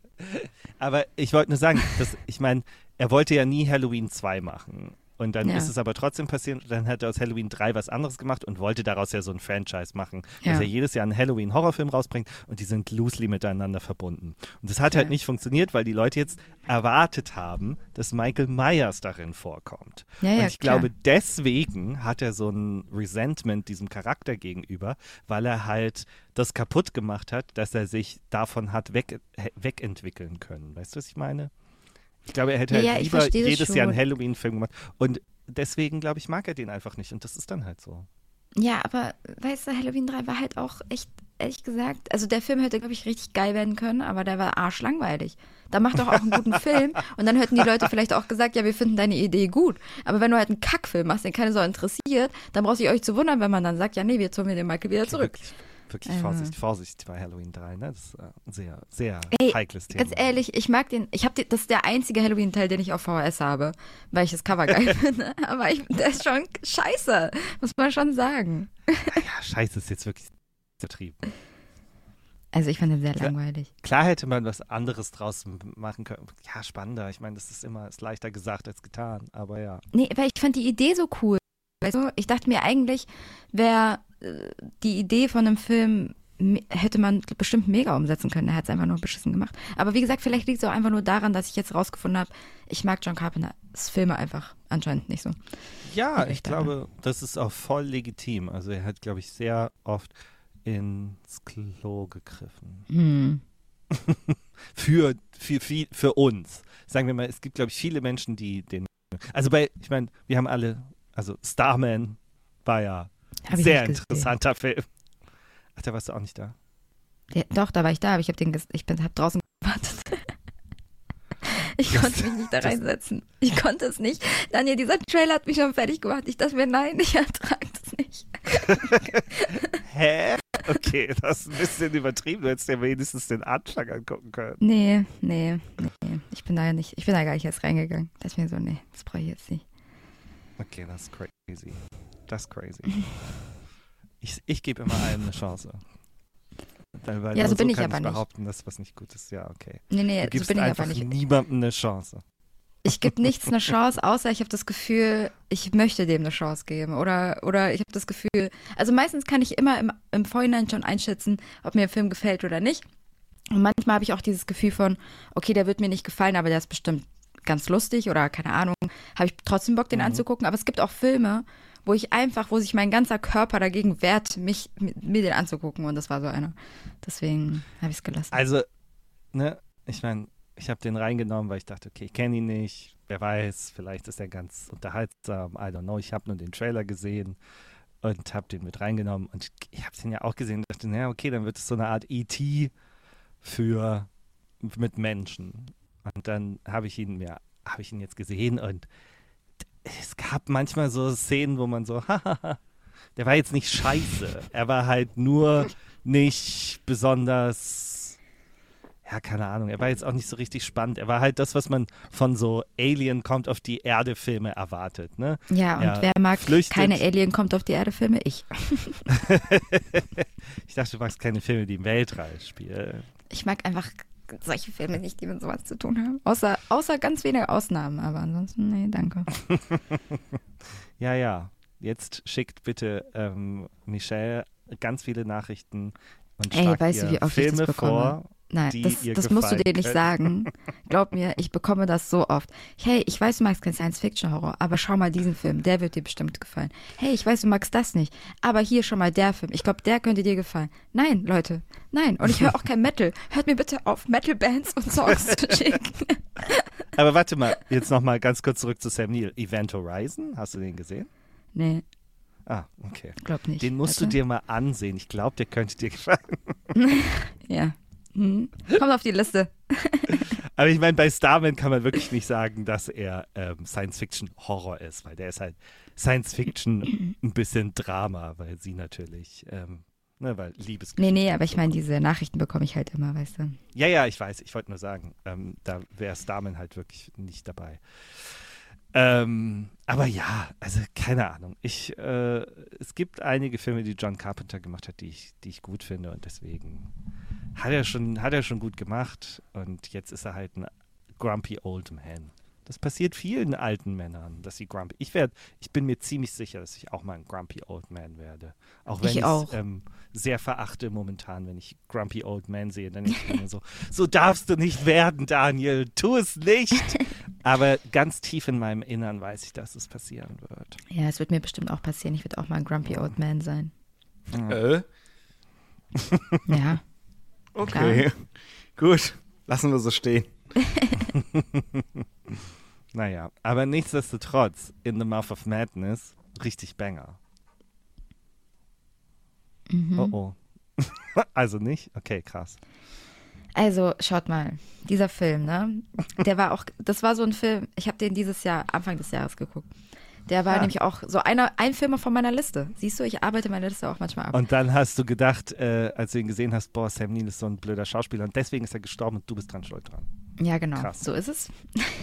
Aber ich wollte nur sagen, dass, ich meine, er wollte ja nie Halloween zwei machen. Und dann Ja. ist es aber trotzdem passiert. Und dann hat er aus Halloween drei was anderes gemacht und wollte daraus ja so ein Franchise machen. Ja. Dass er jedes Jahr einen Halloween-Horrorfilm rausbringt und die sind loosely miteinander verbunden. Und das hat Ja. halt nicht funktioniert, weil die Leute jetzt erwartet haben, dass Michael Myers darin vorkommt. Ja, ja, und ich klar. glaube, deswegen hat er so ein Resentment diesem Charakter gegenüber, weil er halt das kaputt gemacht hat, dass er sich davon hat weg, he- wegentwickeln können. Weißt du, was ich meine? Ich glaube, er hätte Ja, halt ja, ich lieber verstehe das jedes Jahr einen schon. Halloween-Film gemacht. Und deswegen, glaube ich, mag er den einfach nicht. Und das ist dann halt so. Ja, aber weißt du, Halloween drei war halt auch echt, ehrlich gesagt, also der Film hätte, glaube ich, richtig geil werden können, aber der war arschlangweilig. Da macht doch auch einen guten Film und dann hätten die Leute vielleicht auch gesagt, ja, wir finden deine Idee gut. Aber wenn du halt einen Kackfilm machst, den keine so interessiert, dann brauchst du euch zu wundern, wenn man dann sagt, ja, nee, jetzt holen wir den Michael wieder zurück. Wirklich, wirklich Also. Vorsicht, Vorsicht bei Halloween drei. Ne? Das ist äh, ein sehr, sehr Ey, heikles Thema. Ganz ehrlich, ich mag den, ich habe das ist der einzige Halloween-Teil, den ich auf V H S habe, weil ich das Cover geil finde. Aber ich, der ist schon scheiße, muss man schon sagen. Ja, scheiße, ist jetzt wirklich übertrieben. Also ich fand den sehr Klar. langweilig. Klar hätte man was anderes draus m- machen können. Ja, spannender. Ich meine, das ist immer ist leichter gesagt als getan. Aber ja. Nee, weil ich fand die Idee so cool. Weißt du, ich dachte mir eigentlich, wäre äh, die Idee von einem Film, me- hätte man bestimmt mega umsetzen können. Er hat es einfach nur beschissen gemacht. Aber wie gesagt, vielleicht liegt es auch einfach nur daran, dass ich jetzt rausgefunden habe, ich mag John Carpenters Filme einfach anscheinend nicht so. Ja, Und ich ich dachte- glaube, das ist auch voll legitim. Also er hat, glaube ich, sehr oft ins Klo gegriffen. Hm. Für, für, für, für uns. Sagen wir mal, es gibt, glaube ich, viele Menschen, die den. Also bei, ich meine, wir haben alle, also Starman war ja Hab ein ich sehr nicht gesehen. interessanter Film. Ach, da warst du auch nicht da. Ja, doch, da war ich da, aber ich habe den, ges- ich bin, hab draußen gewartet. Ich Das- konnte mich nicht da das- reinsetzen. Ich konnte es nicht. Daniel, dieser Trailer hat mich schon fertig gemacht. Ich dachte mir, nein, ich ertrage das nicht. Hä? Okay, das ist ein bisschen übertrieben. Du hättest ja wenigstens den Anfang angucken können. Nee, nee, nee. Ich bin da ja nicht, ich bin da gar nicht erst reingegangen. Da ist mir so, nee, das brauche ich jetzt nicht. Okay, das ist crazy. Das ist crazy. Ich, ich gebe immer allem eine Chance. Weil, weil Ja, nur so bin ich kann aber ich nicht. behaupten, dass was nicht gut ist. Ja, okay. Nee, nee, Du so gibst bin ich einfach aber nicht. niemandem eine Chance. Ich gebe nichts eine Chance, außer ich habe das Gefühl, ich möchte dem eine Chance geben. Oder, oder ich habe das Gefühl, also meistens kann ich immer im, im Vorhinein schon einschätzen, ob mir ein Film gefällt oder nicht. Und manchmal habe ich auch dieses Gefühl von, okay, der wird mir nicht gefallen, aber der ist bestimmt ganz lustig oder keine Ahnung, habe ich trotzdem Bock, den Mhm. anzugucken. Aber es gibt auch Filme, wo ich einfach, wo sich mein ganzer Körper dagegen wehrt, mich, mir den anzugucken. Und das war so einer. Deswegen habe ich es gelassen. Also, ne, ich meine, ich habe den reingenommen, weil ich dachte, okay, ich kenne ihn nicht. Wer weiß, vielleicht ist er ganz unterhaltsam. I don't know. Ich habe nur den Trailer gesehen und habe den mit reingenommen. Und ich habe den ja auch gesehen und dachte, naja, okay, dann wird es so eine Art E T für mit Menschen. Und dann habe ich ihn mir, habe ich ihn jetzt gesehen und es gab manchmal so Szenen, wo man so, hahaha, der war jetzt nicht scheiße. Er war halt nur nicht besonders, ja, keine Ahnung, er war jetzt auch nicht so richtig spannend. Er war halt das, was man von so Alien kommt auf die Erde-Filme erwartet, ne? Ja, und er wer mag flüchtet. keine Alien kommt auf die Erde-Filme? Ich. Ich dachte, du magst keine Filme, die im Weltall spielen. Ich mag einfach solche Filme nicht, die mit sowas zu tun haben. Außer, außer ganz wenige Ausnahmen, aber ansonsten, nee, danke. Ja, ja. Jetzt schickt bitte ähm, Michelle ganz viele Nachrichten und Ey, schlagt weißt du, ihr wie oft ich Filme das bekomme? vor. Nein, die das, ihr das musst du gefallen dir nicht können. sagen. Glaub mir, ich bekomme das so oft. Hey, ich weiß, du magst keinen Science-Fiction-Horror, aber schau mal diesen Film, der wird dir bestimmt gefallen. Hey, ich weiß, du magst das nicht, aber hier schon mal der Film. Ich glaube, der könnte dir gefallen. Nein, Leute, nein. Und ich höre auch kein Metal. Hört mir bitte auf, Metal-Bands und Songs zu schicken. Aber warte mal, jetzt nochmal ganz kurz zurück zu Sam Neill. Event Horizon, hast du den gesehen? Nee, Ah, okay. glaub nicht. Den musst Warte. du dir mal ansehen. Ich glaube, der könnte dir gefallen. Ja. Hm. Kommt auf die Liste. Aber ich meine, bei Starman kann man wirklich nicht sagen, dass er ähm, Science-Fiction-Horror ist, weil der ist halt Science-Fiction ein bisschen Drama, weil sie natürlich, ähm, ne, weil Liebesgeschichte. Nee, nee, aber ich meine, diese Nachrichten bekomme ich halt immer, weißt du. Ja, ja, ich weiß. Ich wollte nur sagen, ähm, da wäre Starman halt wirklich nicht dabei. Ähm, aber ja, also keine Ahnung. Ich, äh, es gibt einige Filme, die John Carpenter gemacht hat, die ich, die ich gut finde und deswegen hat er schon, hat er schon gut gemacht und jetzt ist er halt ein grumpy old man. Das passiert vielen alten Männern, dass sie grumpy. Ich werde, ich bin mir ziemlich sicher, dass ich auch mal ein grumpy old man werde. Auch wenn Ich ich auch. es ähm, sehr verachte momentan, wenn ich grumpy old man sehe, dann denke ich mir so, so darfst du nicht werden, Daniel, tu es nicht. Aber ganz tief in meinem Innern weiß ich, dass es passieren wird. Ja, es wird mir bestimmt auch passieren. Ich werde auch mal ein Grumpy Old Man sein. Äh, Ja. okay. Gut, lassen wir so stehen. Naja, aber nichtsdestotrotz, In the Mouth of Madness, richtig Banger. Mhm. Oh oh. Also nicht? Okay, krass. Also, schaut mal, dieser Film, ne? Der war auch, das war so ein Film, ich habe den dieses Jahr, Anfang des Jahres geguckt. Der war Ah. nämlich auch so einer, ein Film von meiner Liste. Siehst du, ich arbeite meine Liste auch manchmal ab. Und dann hast du gedacht, äh, als du ihn gesehen hast, boah, Sam Neill ist so ein blöder Schauspieler und deswegen ist er gestorben und du bist dran schuld dran. Ja, genau, Krass. so ist es.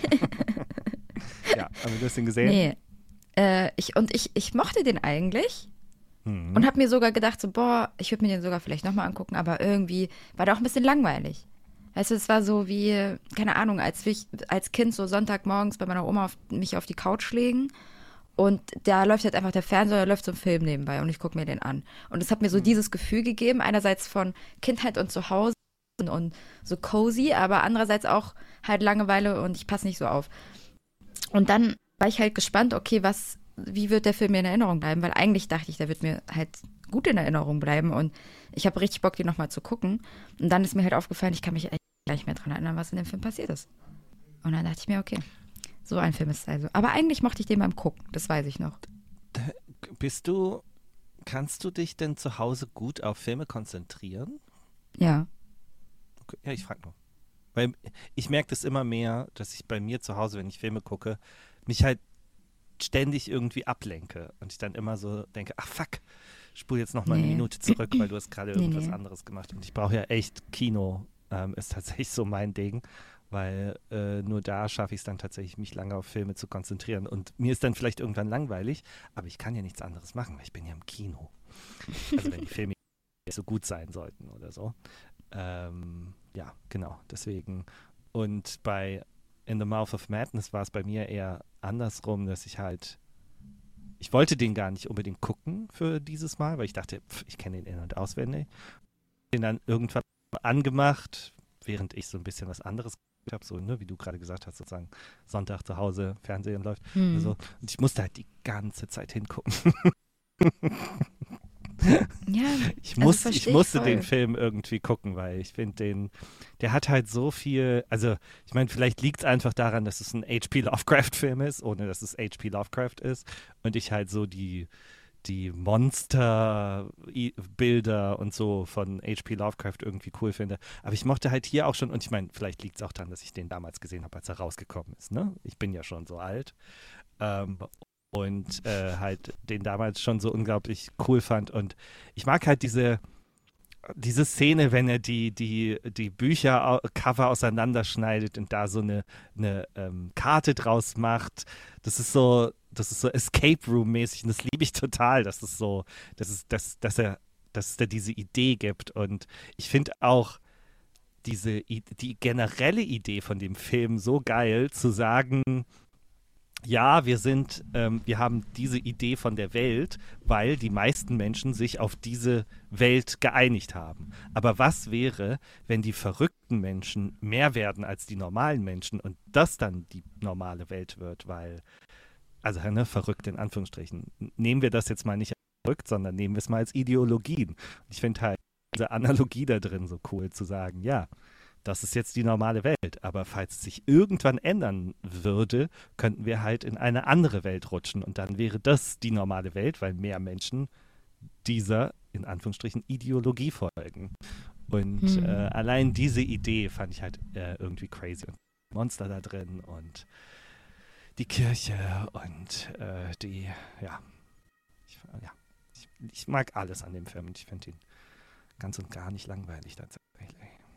Ja, aber du hast ihn gesehen? Nee, äh, ich, und ich, ich mochte den eigentlich. Mhm. Und habe mir sogar gedacht, so, boah, ich würde mir den sogar vielleicht nochmal angucken, aber irgendwie war der auch ein bisschen langweilig. Weißt du, es war so wie, keine Ahnung, als ich als Kind so Sonntagmorgens bei meiner Oma auf, mich auf die Couch legen und da läuft halt einfach der Fernseher, da läuft so ein Film nebenbei und ich gucke mir den an. Und es hat mir so dieses Gefühl gegeben, einerseits von Kindheit und Zuhause und so cozy, aber andererseits auch halt Langeweile und ich passe nicht so auf. Und dann war ich halt gespannt, okay, was, wie wird der Film mir in Erinnerung bleiben? Weil eigentlich dachte ich, der wird mir halt gut in Erinnerung bleiben und ich habe richtig Bock, den nochmal zu gucken. Und dann ist mir halt aufgefallen, ich kann mich eigentlich gar nicht mehr dran erinnern, was in dem Film passiert ist. Und dann dachte ich mir, okay, so ein Film ist es also. Aber eigentlich mochte ich den beim Gucken, das weiß ich noch. Bist du, kannst du dich denn zu Hause gut auf Filme konzentrieren? Ja. Okay. Ja, ich frage nur. Weil ich merke das immer mehr, dass ich bei mir zu Hause, wenn ich Filme gucke, mich halt ständig irgendwie ablenke und ich dann immer so denke, ach fuck, spul jetzt noch mal eine Nee. Minute zurück, weil du hast gerade Nee, irgendwas nee. anderes gemacht und ich brauche ja echt Kino, ähm, ist tatsächlich so mein Ding, weil äh, nur da schaffe ich es dann tatsächlich, mich lange auf Filme zu konzentrieren und mir ist dann vielleicht irgendwann langweilig, aber ich kann ja nichts anderes machen, weil ich bin ja im Kino. Also wenn die Filme nicht so gut sein sollten oder so. Ähm, ja, genau, deswegen. Und bei In the Mouth of Madness war es bei mir eher andersrum, dass ich halt, ich wollte den gar nicht unbedingt gucken für dieses Mal, weil ich dachte, pff, ich kenne den in- und auswendig. Den dann irgendwann angemacht, während ich so ein bisschen was anderes habe, so, ne, wie du gerade gesagt hast, sozusagen Sonntag zu Hause, Fernsehen läuft. Hm. Also, und ich musste halt die ganze Zeit hingucken. Ja, Ich, also muss, versteh ich ich musste voll. den Film irgendwie gucken, weil ich finde den, der hat halt so viel, also ich meine, vielleicht liegt es einfach daran, dass es ein H P Lovecraft-Film ist, ohne dass es H P Lovecraft ist und ich halt so die, die Monster-Bilder und so von H P Lovecraft irgendwie cool finde. Aber ich mochte halt hier auch schon, und ich meine, vielleicht liegt es auch daran, dass ich den damals gesehen habe, als er rausgekommen ist, ne? Ich bin ja schon so alt. Ähm, und äh, halt den damals schon so unglaublich cool fand. Und ich mag halt diese, diese Szene, wenn er die, die, die Büchercover auseinanderschneidet und da so eine, eine ähm, Karte draus macht. Das ist so, das ist so Escape Room-mäßig und das liebe ich total, dass es so, dass es, dass, dass er, dass es da diese Idee gibt. Und ich finde auch diese, die generelle Idee von dem Film so geil, zu sagen, ja, wir sind, ähm, wir haben diese Idee von der Welt, weil die meisten Menschen sich auf diese Welt geeinigt haben. Aber was wäre, wenn die verrückten Menschen mehr werden als die normalen Menschen und das dann die normale Welt wird, weil, also ne, verrückt in Anführungsstrichen, nehmen wir das jetzt mal nicht als verrückt, sondern nehmen wir es mal als Ideologien. Ich finde halt diese Analogie da drin so cool, zu sagen, ja, das ist jetzt die normale Welt, aber falls es sich irgendwann ändern würde, könnten wir halt in eine andere Welt rutschen und dann wäre das die normale Welt, weil mehr Menschen dieser, in Anführungsstrichen, Ideologie folgen. Und hm. äh, allein diese Idee fand ich halt äh, irgendwie crazy. Und Monster da drin und die Kirche und äh, die, ja, ich, ja ich, ich mag alles an dem Film und ich finde ihn ganz und gar nicht langweilig tatsächlich.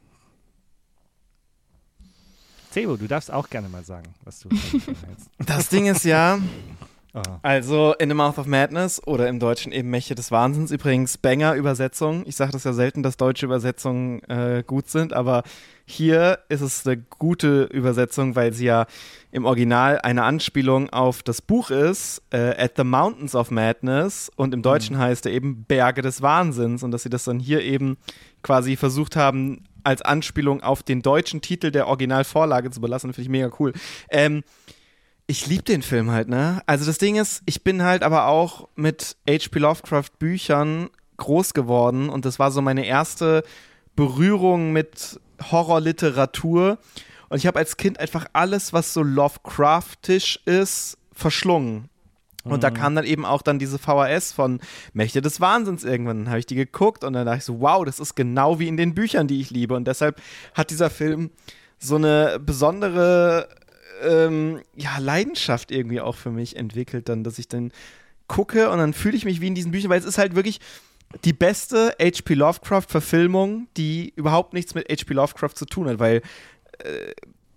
Sebo, du darfst auch gerne mal sagen, was du hältst. Das Ding ist ja, oh. also In the Mouth of Madness oder im Deutschen eben Mächte des Wahnsinns, übrigens Banger-Übersetzung. Ich sage das ja selten, dass deutsche Übersetzungen äh, gut sind, aber hier ist es eine gute Übersetzung, weil sie ja im Original eine Anspielung auf das Buch ist, äh, At the Mountains of Madness, und im Deutschen mhm. heißt er eben Berge des Wahnsinns, und dass sie das dann hier eben quasi versucht haben, als Anspielung auf den deutschen Titel der Originalvorlage zu belassen, finde ich mega cool. Ähm, ich liebe den Film halt, ne? Also das Ding ist, ich bin halt aber auch mit H P Lovecraft Büchern groß geworden und das war so meine erste Berührung mit Horrorliteratur und ich habe als Kind einfach alles, was so Lovecraftisch ist, verschlungen. Und da kam dann eben auch dann diese V H S von Mächte des Wahnsinns irgendwann. Dann habe ich die geguckt und dann dachte ich so, wow, das ist genau wie in den Büchern, die ich liebe. Und deshalb hat dieser Film so eine besondere ähm, ja, Leidenschaft irgendwie auch für mich entwickelt, dann, dass ich dann gucke und dann fühle ich mich wie in diesen Büchern, weil es ist halt wirklich die beste H P Lovecraft-Verfilmung, die überhaupt nichts mit H P Lovecraft zu tun hat, weil äh,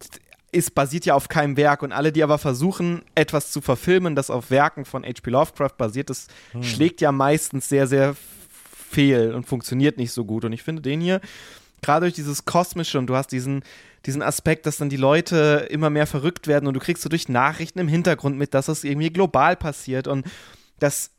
es basiert ja auf keinem Werk und alle, die aber versuchen, etwas zu verfilmen, das auf Werken von H P Lovecraft basiert ist, hm. schlägt ja meistens sehr, sehr fehl und funktioniert nicht so gut. Und ich finde den hier, gerade durch dieses Kosmische und du hast diesen, diesen Aspekt, dass dann die Leute immer mehr verrückt werden und du kriegst so durch Nachrichten im Hintergrund mit, dass das irgendwie global passiert und dass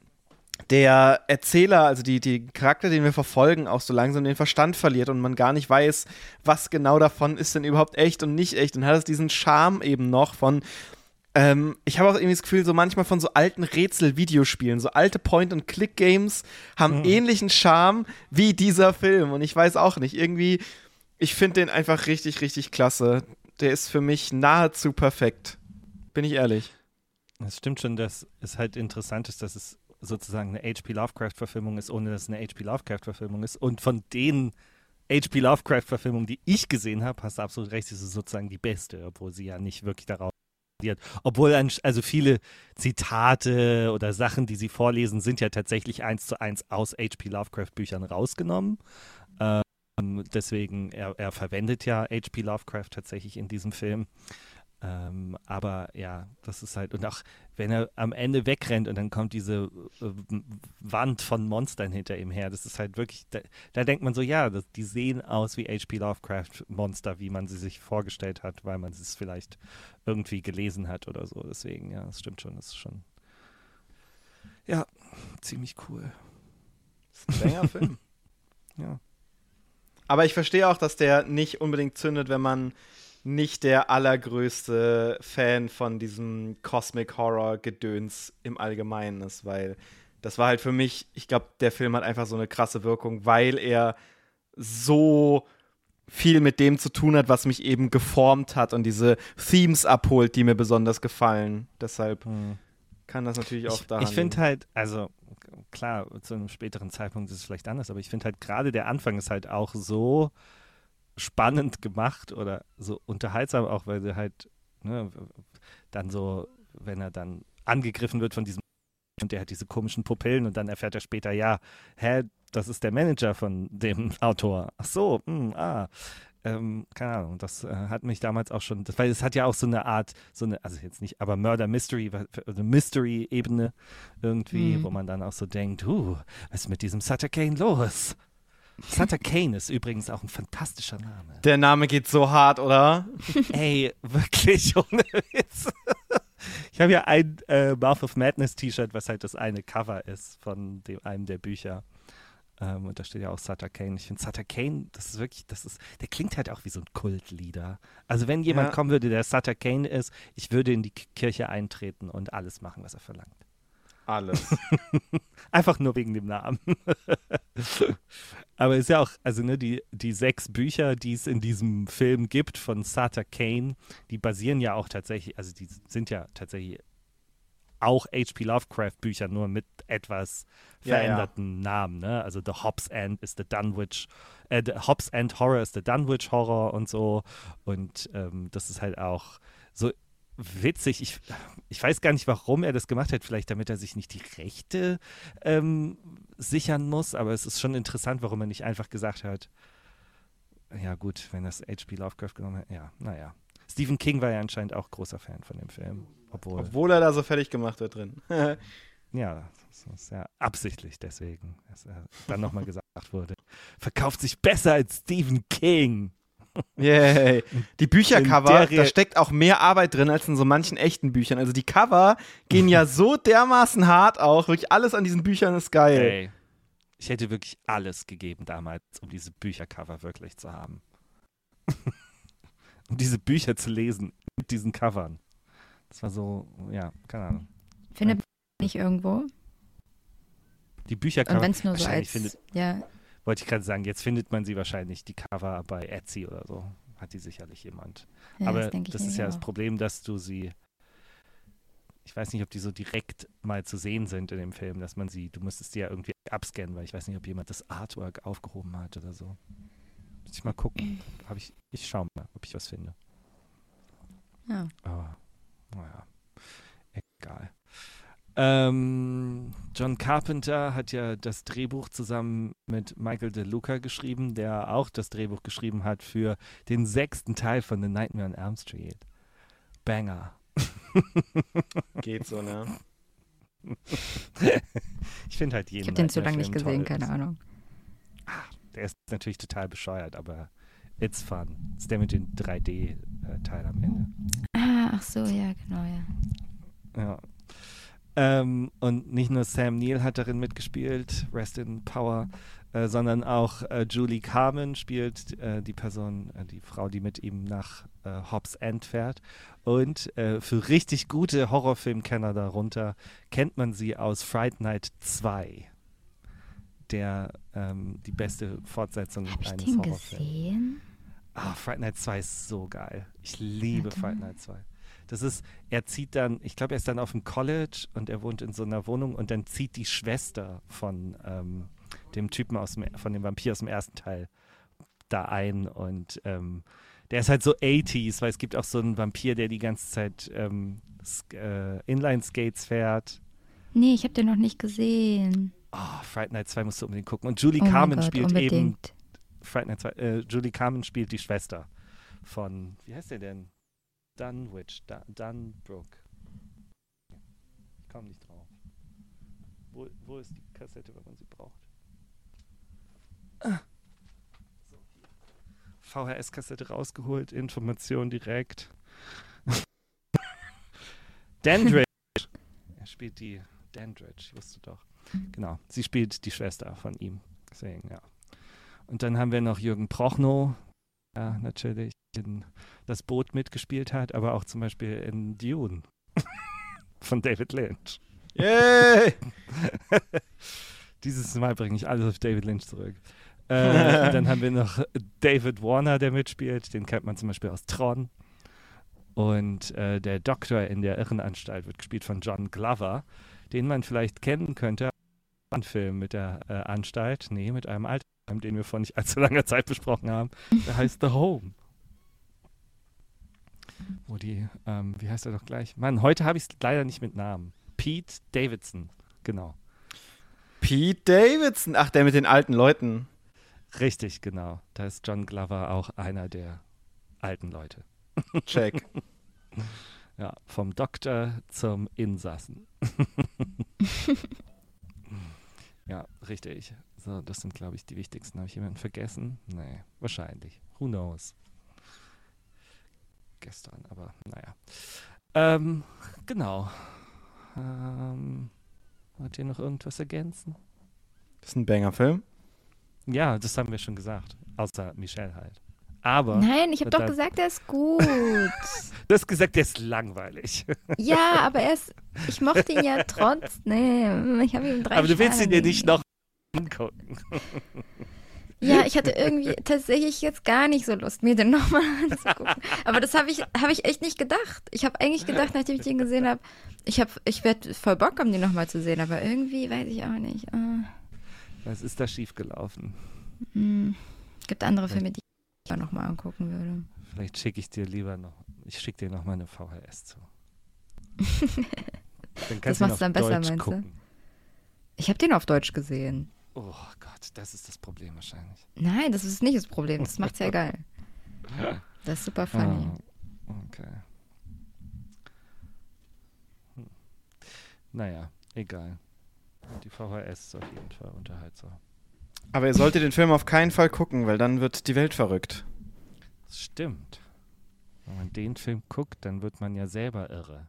der Erzähler, also die, die Charakter, den wir verfolgen, auch so langsam den Verstand verliert und man gar nicht weiß, was genau davon ist denn überhaupt echt und nicht echt. Und hat es diesen Charme eben noch von, ähm, ich habe auch irgendwie das Gefühl, so manchmal von so alten Rätsel-Videospielen, so alte Point-and-Click-Games haben mhm. ähnlichen Charme wie dieser Film. Und ich weiß auch nicht, irgendwie, ich finde den einfach richtig, richtig klasse. Der ist für mich nahezu perfekt. Bin ich ehrlich. Es stimmt schon, dass es halt interessant ist, dass es sozusagen eine H P Lovecraft-Verfilmung ist, ohne dass es eine H P Lovecraft-Verfilmung ist. Und von den H P Lovecraft-Verfilmungen, die ich gesehen habe, hast du absolut recht, ist es sozusagen die beste, obwohl sie ja nicht wirklich darauf basiert. Obwohl, also viele Zitate oder Sachen, die sie vorlesen, sind ja tatsächlich eins zu eins aus H P Lovecraft-Büchern rausgenommen. Ähm, deswegen, er, er verwendet ja H P Lovecraft tatsächlich in diesem Film. Ähm, aber ja, das ist halt, und auch wenn er am Ende wegrennt und dann kommt diese äh, Wand von Monstern hinter ihm her, das ist halt wirklich, da, da denkt man so, ja, das, die sehen aus wie H P Lovecraft-Monster, wie man sie sich vorgestellt hat, weil man es vielleicht irgendwie gelesen hat oder so. Deswegen, ja, das stimmt schon, das ist schon, ja, ziemlich cool. Das ist ein länger Film. Ja. Aber ich verstehe auch, dass der nicht unbedingt zündet, wenn man nicht der allergrößte Fan von diesem Cosmic Horror Gedöns im Allgemeinen ist, weil das war halt für mich, ich glaube, der Film hat einfach so eine krasse Wirkung, weil er so viel mit dem zu tun hat, was mich eben geformt hat und diese Themes abholt, die mir besonders gefallen. Deshalb hm. kann das natürlich auch ich, da. Ich finde halt, also klar, zu einem späteren Zeitpunkt ist es vielleicht anders, aber ich finde halt gerade der Anfang ist halt auch so spannend gemacht oder so unterhaltsam auch, weil sie halt ne, dann so, wenn er dann angegriffen wird von diesem und der hat diese komischen Pupillen und dann erfährt er später, ja, hä, das ist der Manager von dem Autor. Ach so, mh, ah. Ähm, keine Ahnung, das äh, hat mich damals auch schon, das, weil es hat ja auch so eine Art, so eine, also jetzt nicht, aber Murder Mystery, eine Mystery-Ebene irgendwie, mhm. wo man dann auch so denkt, uh, was ist mit diesem Sutter Kane los? Sutter Kane ist übrigens auch ein fantastischer Name. Der Name geht so hart, oder? Ey, wirklich, ohne Witz. Ich habe ja ein äh, Mouth of Madness T-Shirt, was halt das eine Cover ist von dem, einem der Bücher. Um, und da steht ja auch Sutter Kane. Ich finde Sutter Kane, das ist wirklich, das ist, der klingt halt auch wie so ein Kultlieder. Also wenn jemand ja. kommen würde, der Sutter Kane ist, ich würde in die Kirche eintreten und alles machen, was er verlangt. Alles. Einfach nur wegen dem Namen. Aber ist ja auch, also ne, die, die sechs Bücher, die es in diesem Film gibt von Sutter Kane, die basieren ja auch tatsächlich, also die sind ja tatsächlich auch H P Lovecraft-Bücher, nur mit etwas veränderten ja, ja. Namen. Ne? Also The Hobbs End ist The Dunwich, äh, The Hobbs End Horror ist The Dunwich Horror und so. Und ähm, das ist halt auch so witzig. Ich, ich weiß gar nicht, warum er das gemacht hat. Vielleicht, damit er sich nicht die Rechte ähm, sichern muss. Aber es ist schon interessant, warum er nicht einfach gesagt hat, ja gut, wenn das H P Lovecraft genommen hat, ja, naja. Stephen King war ja anscheinend auch großer Fan von dem Film. Obwohl, Obwohl er da so fertig gemacht wird drin. Ja, das ist ja absichtlich deswegen, dass er dann nochmal gesagt wurde, verkauft sich besser als Stephen King. Yay. Die Büchercover, da steckt auch mehr Arbeit drin als in so manchen echten Büchern. Also die Cover gehen ja so dermaßen hart auch. Wirklich alles an diesen Büchern ist geil. Ey, ich hätte wirklich alles gegeben damals, um diese Büchercover wirklich zu haben. Um diese Bücher zu lesen mit diesen Covern. Das war so, ja, keine Ahnung. Findet man nicht irgendwo? Die Büchercover. Und wenn es nur so als, findet, ja. Wollte ich gerade sagen, jetzt findet man sie wahrscheinlich, die Cover bei Etsy oder so. Hat die sicherlich jemand. Ja, aber das, das ist ja auch das Problem, dass du sie, ich weiß nicht, ob die so direkt mal zu sehen sind in dem Film, dass man sie, du müsstest die ja irgendwie abscannen, weil ich weiß nicht, ob jemand das Artwork aufgehoben hat oder so. Muss ich mal gucken. Hab ich, ich schau mal, ob ich was finde. Ja. Aber naja, egal. Ähm, John Carpenter hat ja das Drehbuch zusammen mit Michael De Luca geschrieben, der auch das Drehbuch geschrieben hat für den sechsten Teil von The Nightmare on Elm Street. Banger. Geht so, ne? Ich finde halt jeden Ich habe den zu lange nicht Film gesehen, toll. keine Ahnung. Ach, der ist natürlich total bescheuert, aber it's fun. Das ist der mit dem drei D-Teil am Ende. Ah, ach so, ja, genau, ja. Ja. Ähm, und nicht nur Sam Neill hat darin mitgespielt, Rest in Power, äh, sondern auch äh, Julie Carmen spielt äh, die Person, äh, die Frau, die mit ihm nach äh, Hobbs End fährt. Und äh, für richtig gute Horrorfilmkenner darunter kennt man sie aus Fright Night zwei, der ähm, die beste Fortsetzung Hab ich eines den Horrorfilms. gesehen? Ah, Fright Night zwei ist so geil. Ich liebe Warte. Fright Night zwei. Das ist, er zieht dann, ich glaube, er ist dann auf dem College und er wohnt in so einer Wohnung und dann zieht die Schwester von ähm, dem Typen aus dem, von dem Vampir aus dem ersten Teil da ein und ähm, der ist halt so achtziger, weil es gibt auch so einen Vampir, der die ganze Zeit ähm, äh, Inline-Skates fährt. Nee, ich habe den noch nicht gesehen. Oh, Fright Night zwei musst du unbedingt gucken. Und Julie Oh mein Carmen Gott, spielt unbedingt. eben Fright Night zwei, äh, Julie Carmen spielt die Schwester von, wie heißt der denn? Dunwich, Dun- Dunbrook. Ich komme nicht drauf. Wo, wo ist die Kassette, wenn man sie braucht? Ah. So, hier. V H S-Kassette rausgeholt, Information direkt. Dandridge. Er spielt die Dandridge, ich wusste doch. Genau, sie spielt die Schwester von ihm. Deswegen, ja. Und dann haben wir noch Jürgen Prochnow, ja, natürlich in Das Boot mitgespielt hat, aber auch zum Beispiel in Dune von David Lynch. Yay! Dieses Mal bringe ich alles auf David Lynch zurück. Äh, dann haben wir noch David Warner, der mitspielt. Den kennt man zum Beispiel aus Tron. Und äh, der Doktor in der Irrenanstalt wird gespielt von John Glover, den man vielleicht kennen könnte. Ein Film mit der äh, Anstalt. Nee, mit einem alten Film, den wir vor nicht allzu langer Zeit besprochen haben. Der heißt The Home. wo die, ähm, wie heißt er doch gleich? Mann, heute habe ich es leider nicht mit Namen. Pete Davidson, genau. Pete Davidson, ach, der mit den alten Leuten. Richtig, genau. Da ist John Glover auch einer der alten Leute. Check. Ja, vom Doktor zum Insassen. Ja, richtig. So, das sind, glaube ich, die wichtigsten. Habe ich jemanden vergessen? Nee, wahrscheinlich. Who knows? Gestern, aber naja. Ähm, genau. Ähm, wollt ihr noch irgendwas ergänzen? Das ist ein Banger-Film. Ja, das haben wir schon gesagt. Außer Michelle halt. Aber. Nein, ich habe doch da, gesagt, er ist gut. Du hast gesagt, der ist langweilig. Ja, aber er ist. Ich mochte ihn ja trotzdem. Ich habe ihm drei Aber du willst ihn dir Sterne nicht noch angucken. Ja, ich hatte irgendwie tatsächlich jetzt gar nicht so Lust, mir den nochmal anzugucken. Aber das habe ich, hab ich echt nicht gedacht. Ich habe eigentlich gedacht, nachdem ich den gesehen habe, ich, hab, ich werde voll Bock haben, den nochmal zu sehen. Aber irgendwie weiß ich auch nicht. Äh, Was ist da schiefgelaufen? mh, gibt andere Filme, die ich nochmal angucken würde. Vielleicht schicke ich dir lieber noch, ich schicke dir noch mal eine V H S zu. Dann kannst Das machst du du dann besser, Deutsch meinst du? gucken. Ich habe den auf Deutsch gesehen. Oh Gott, das ist das Problem wahrscheinlich. Nein, das ist nicht das Problem. Das macht's ja geil. Das ist super funny. Ah, okay. Hm. Naja, egal. Die V H S ist auf jeden Fall unterhaltsam. Aber ihr solltet den Film auf keinen Fall gucken, weil dann wird die Welt verrückt. Das stimmt. Wenn man den Film guckt, dann wird man ja selber irre.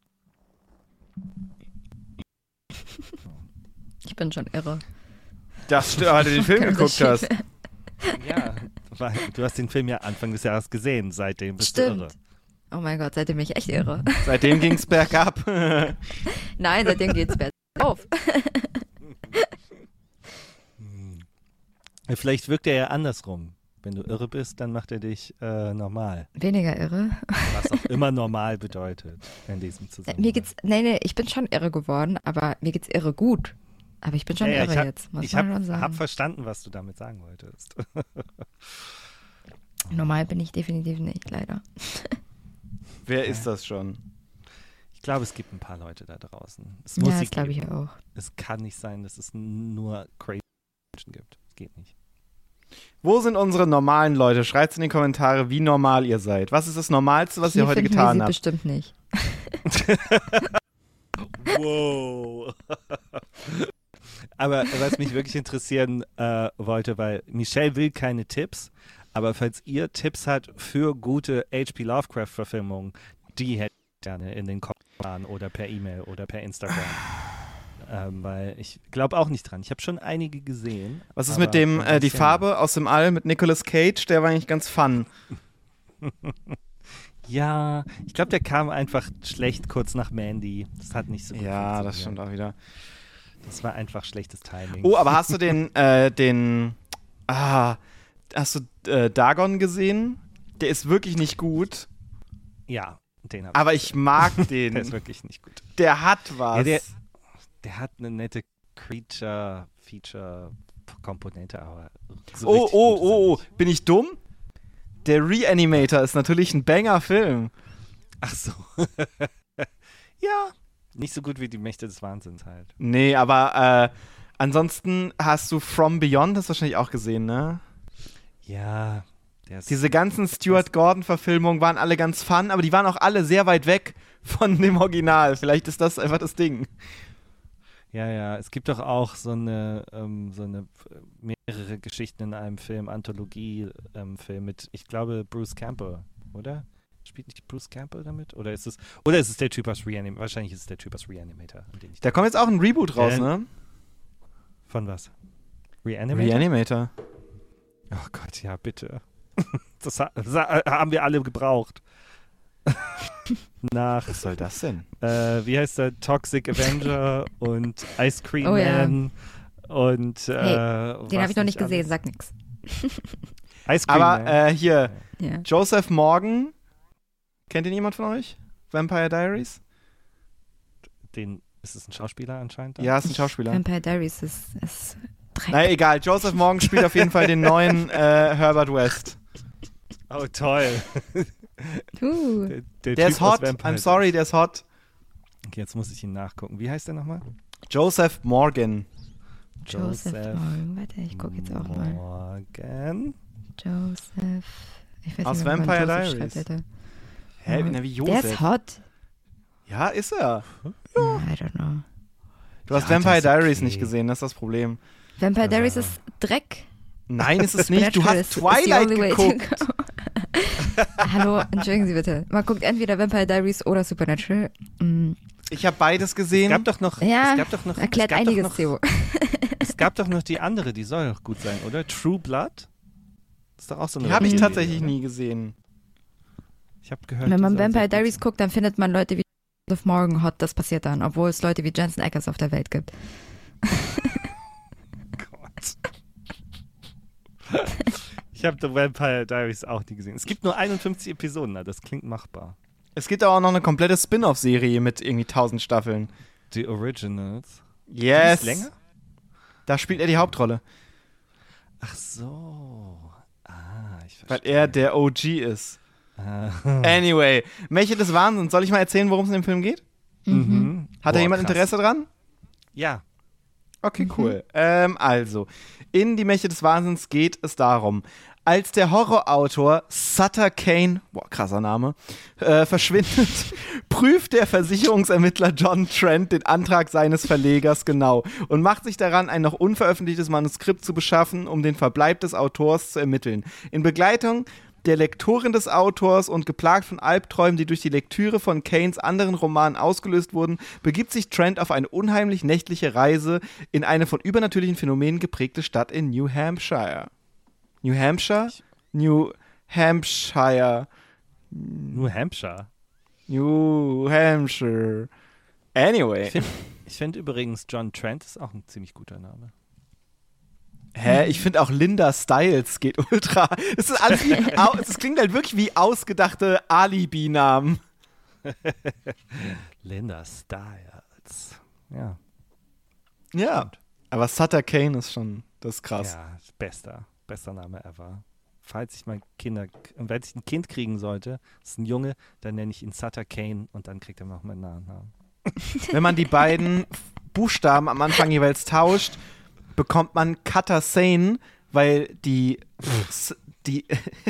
Ich bin schon irre. Das stimmt, weil du den Film geguckt hast. Ja, weil du hast den Film ja Anfang des Jahres gesehen. Seitdem bist Stimmt. du irre. Oh mein Gott, seitdem bin ich echt irre. Seitdem ging's bergab. Nein, seitdem geht's besser auf. Vielleicht wirkt er ja andersrum. Wenn du irre bist, dann macht er dich äh, normal. Weniger irre. Was auch immer normal bedeutet in diesem Zusammenhang. Mir geht's, nee, nee, ich bin schon irre geworden, aber mir geht's irre gut. Aber ich bin schon ja, ja, irre ich hab, jetzt, muss ich man hab, schon sagen. habe verstanden, was du damit sagen wolltest. Normal bin ich definitiv nicht, leider. Wer ist das schon? Ich glaube, es gibt ein paar Leute da draußen. Es muss Ja, sie das glaube ich geben. auch. Es kann nicht sein, dass es nur crazy Menschen gibt. Es geht nicht. Wo sind unsere normalen Leute? Schreibt in die Kommentare, wie normal ihr seid. Was ist das Normalste, was Hier ihr heute finden getan wir sie habt? bestimmt nicht. Wow. Aber was mich wirklich interessieren äh, wollte, weil Michelle will keine Tipps, aber falls ihr Tipps habt für gute H P Lovecraft-Verfilmungen, die hätte ich gerne in den Kommentaren oder per E-Mail oder per Instagram. ähm, weil ich glaube auch nicht dran. Ich habe schon einige gesehen. Was ist mit dem, äh, die Farbe aus dem All mit Nicolas Cage? Der war eigentlich ganz fun. Ja, ich glaube, der kam einfach schlecht kurz nach Mandy. Das hat nicht so gut Ja, das funktioniert. stimmt auch wieder. Das war einfach schlechtes Timing. Oh, aber hast du den, äh, den, ah, hast du äh, Dagon gesehen? Der ist wirklich nicht gut, Ja, den habe aber ich. ich mag Der ist den. wirklich nicht gut. Der hat was. Ja, der, der hat eine nette Creature-Feature-Komponente, aber so oh, richtig oh, gut ist er oh, oh, nicht. bin ich dumm? Der Reanimator ist natürlich ein Banger-Film. Ach so. Ja, nicht so gut wie die Mächte des Wahnsinns halt. Nee, aber äh, ansonsten hast du From Beyond, das wahrscheinlich auch gesehen, ne? Ja, der ist Diese ganzen Stuart Gordon-Verfilmungen waren alle ganz fun, aber die waren auch alle sehr weit weg von dem Original. Vielleicht ist das einfach das Ding. Ja, ja, es gibt doch auch so eine, ähm, so eine äh, mehrere Geschichten in einem Film, Anthologie-Film ähm, mit, ich glaube, Bruce Campbell, oder? Spielt nicht Bruce Campbell damit? Oder ist es, oder ist es der Typ aus Reanimator? Wahrscheinlich ist es der Typ aus Reanimator. An den ich Da kommt jetzt auch ein Reboot raus, Äh, ne? Von was? Reanimator? Reanimator. Oh Gott, ja, bitte. Das, ha das haben wir alle gebraucht. Nach, Was soll das denn? äh, wie heißt der? Toxic Avenger und Ice Cream Oh ja. Man und äh, Hey, Den habe ich noch nicht gesehen, alles. sag nix. Ice Cream Aber Man. äh, hier, Ja. Joseph Morgan. Kennt ihn jemand von euch? Vampire Diaries? Den, ist es ein Schauspieler anscheinend? dann? Ja, ist ein Schauspieler. Vampire Diaries ist, ist Dreck. Na egal, Joseph Morgan spielt auf jeden Fall den neuen äh, Herbert West. Oh, toll. Uh. Der, der, Der Typ ist aus hot. Vampire I'm sorry, der ist hot. Okay, jetzt muss ich ihn nachgucken. Wie heißt der nochmal? Joseph Morgan. Joseph Morgan. Warte, ich gucke jetzt auch mal. Morgan. Joseph. Ich weiß Aus nicht, wie man Vampire Joseph Diaries. schreibt, Alter. Hä, Oh, na, wie Joseph? Der ist hot. Ja, ist er. Ja. I don't know. Du hast Ja, Vampire das ist Diaries okay. nicht gesehen, das ist das Problem. Vampire Ja. Diaries ist Dreck. Nein, ist es nicht. Du Supernatural hast is- is the Twilight only way to geguckt. go. Hallo, entschuldigen Sie bitte. Man guckt entweder Vampire Diaries oder Supernatural. Mm. Ich habe beides gesehen. Es gab doch noch. Ja, es gab doch noch, erklärt es gab einiges, doch noch, Theo. Es gab doch noch die andere, die soll doch gut sein, oder? True Blood? Das ist doch auch so eine Die habe ich Serie, tatsächlich oder? nie gesehen. Ich habe gehört. Wenn die man soll Vampire sehr gut Diaries sein. guckt, dann findet man Leute wie Joseph Morgan hot, das passiert dann, obwohl es Leute wie Jensen Ackles auf der Welt gibt. Gott. Ich habe The Vampire Diaries auch nie gesehen. Es gibt nur einundfünfzig Episoden, na, das klingt machbar. Es gibt aber auch noch eine komplette Spin-off-Serie mit irgendwie tausend Staffeln. Die Originals. Yes. Die ist länger? Da spielt er die Hauptrolle, Ach so. Ah, ich weil verstehe. er der O G ist. Ah. Anyway, Mächte des Wahnsinns. Soll ich mal erzählen, worum es in dem Film geht? Mhm. Hat Boah, da jemand krass. Interesse dran? Ja. Okay, cool. Ähm, also, in Die Mächte des Wahnsinns geht es darum, als der Horrorautor Sutter Kane, boah, krasser Name, äh, verschwindet, prüft der Versicherungsermittler John Trent den Antrag seines Verlegers genau und macht sich daran, ein noch unveröffentlichtes Manuskript zu beschaffen, um den Verbleib des Autors zu ermitteln. In Begleitung der Lektorin des Autors und geplagt von Albträumen, die durch die Lektüre von Kanes anderen Romanen ausgelöst wurden, begibt sich Trent auf eine unheimlich nächtliche Reise in eine von übernatürlichen Phänomenen geprägte Stadt in New Hampshire. New Hampshire? New Hampshire. New Hampshire. New Hampshire. Anyway. Ich finde find übrigens, John Trent ist auch ein ziemlich guter Name. Hä? Ich finde auch Linda Styles geht ultra. Es ist alles wie, au, es klingt halt wirklich wie ausgedachte Alibi-Namen. Linda Styles. Ja. Ja. Aber Sutter Kane ist schon, das ist krass. Ja, bester. Bester Name ever. Falls ich mal Kinder, wenn ich ein Kind kriegen sollte, das ist ein Junge, dann nenne ich ihn Sutter Kane und dann kriegt er noch meinen Nachnamen. Wenn man die beiden Buchstaben am Anfang jeweils tauscht, bekommt man Cutter Sane, weil die die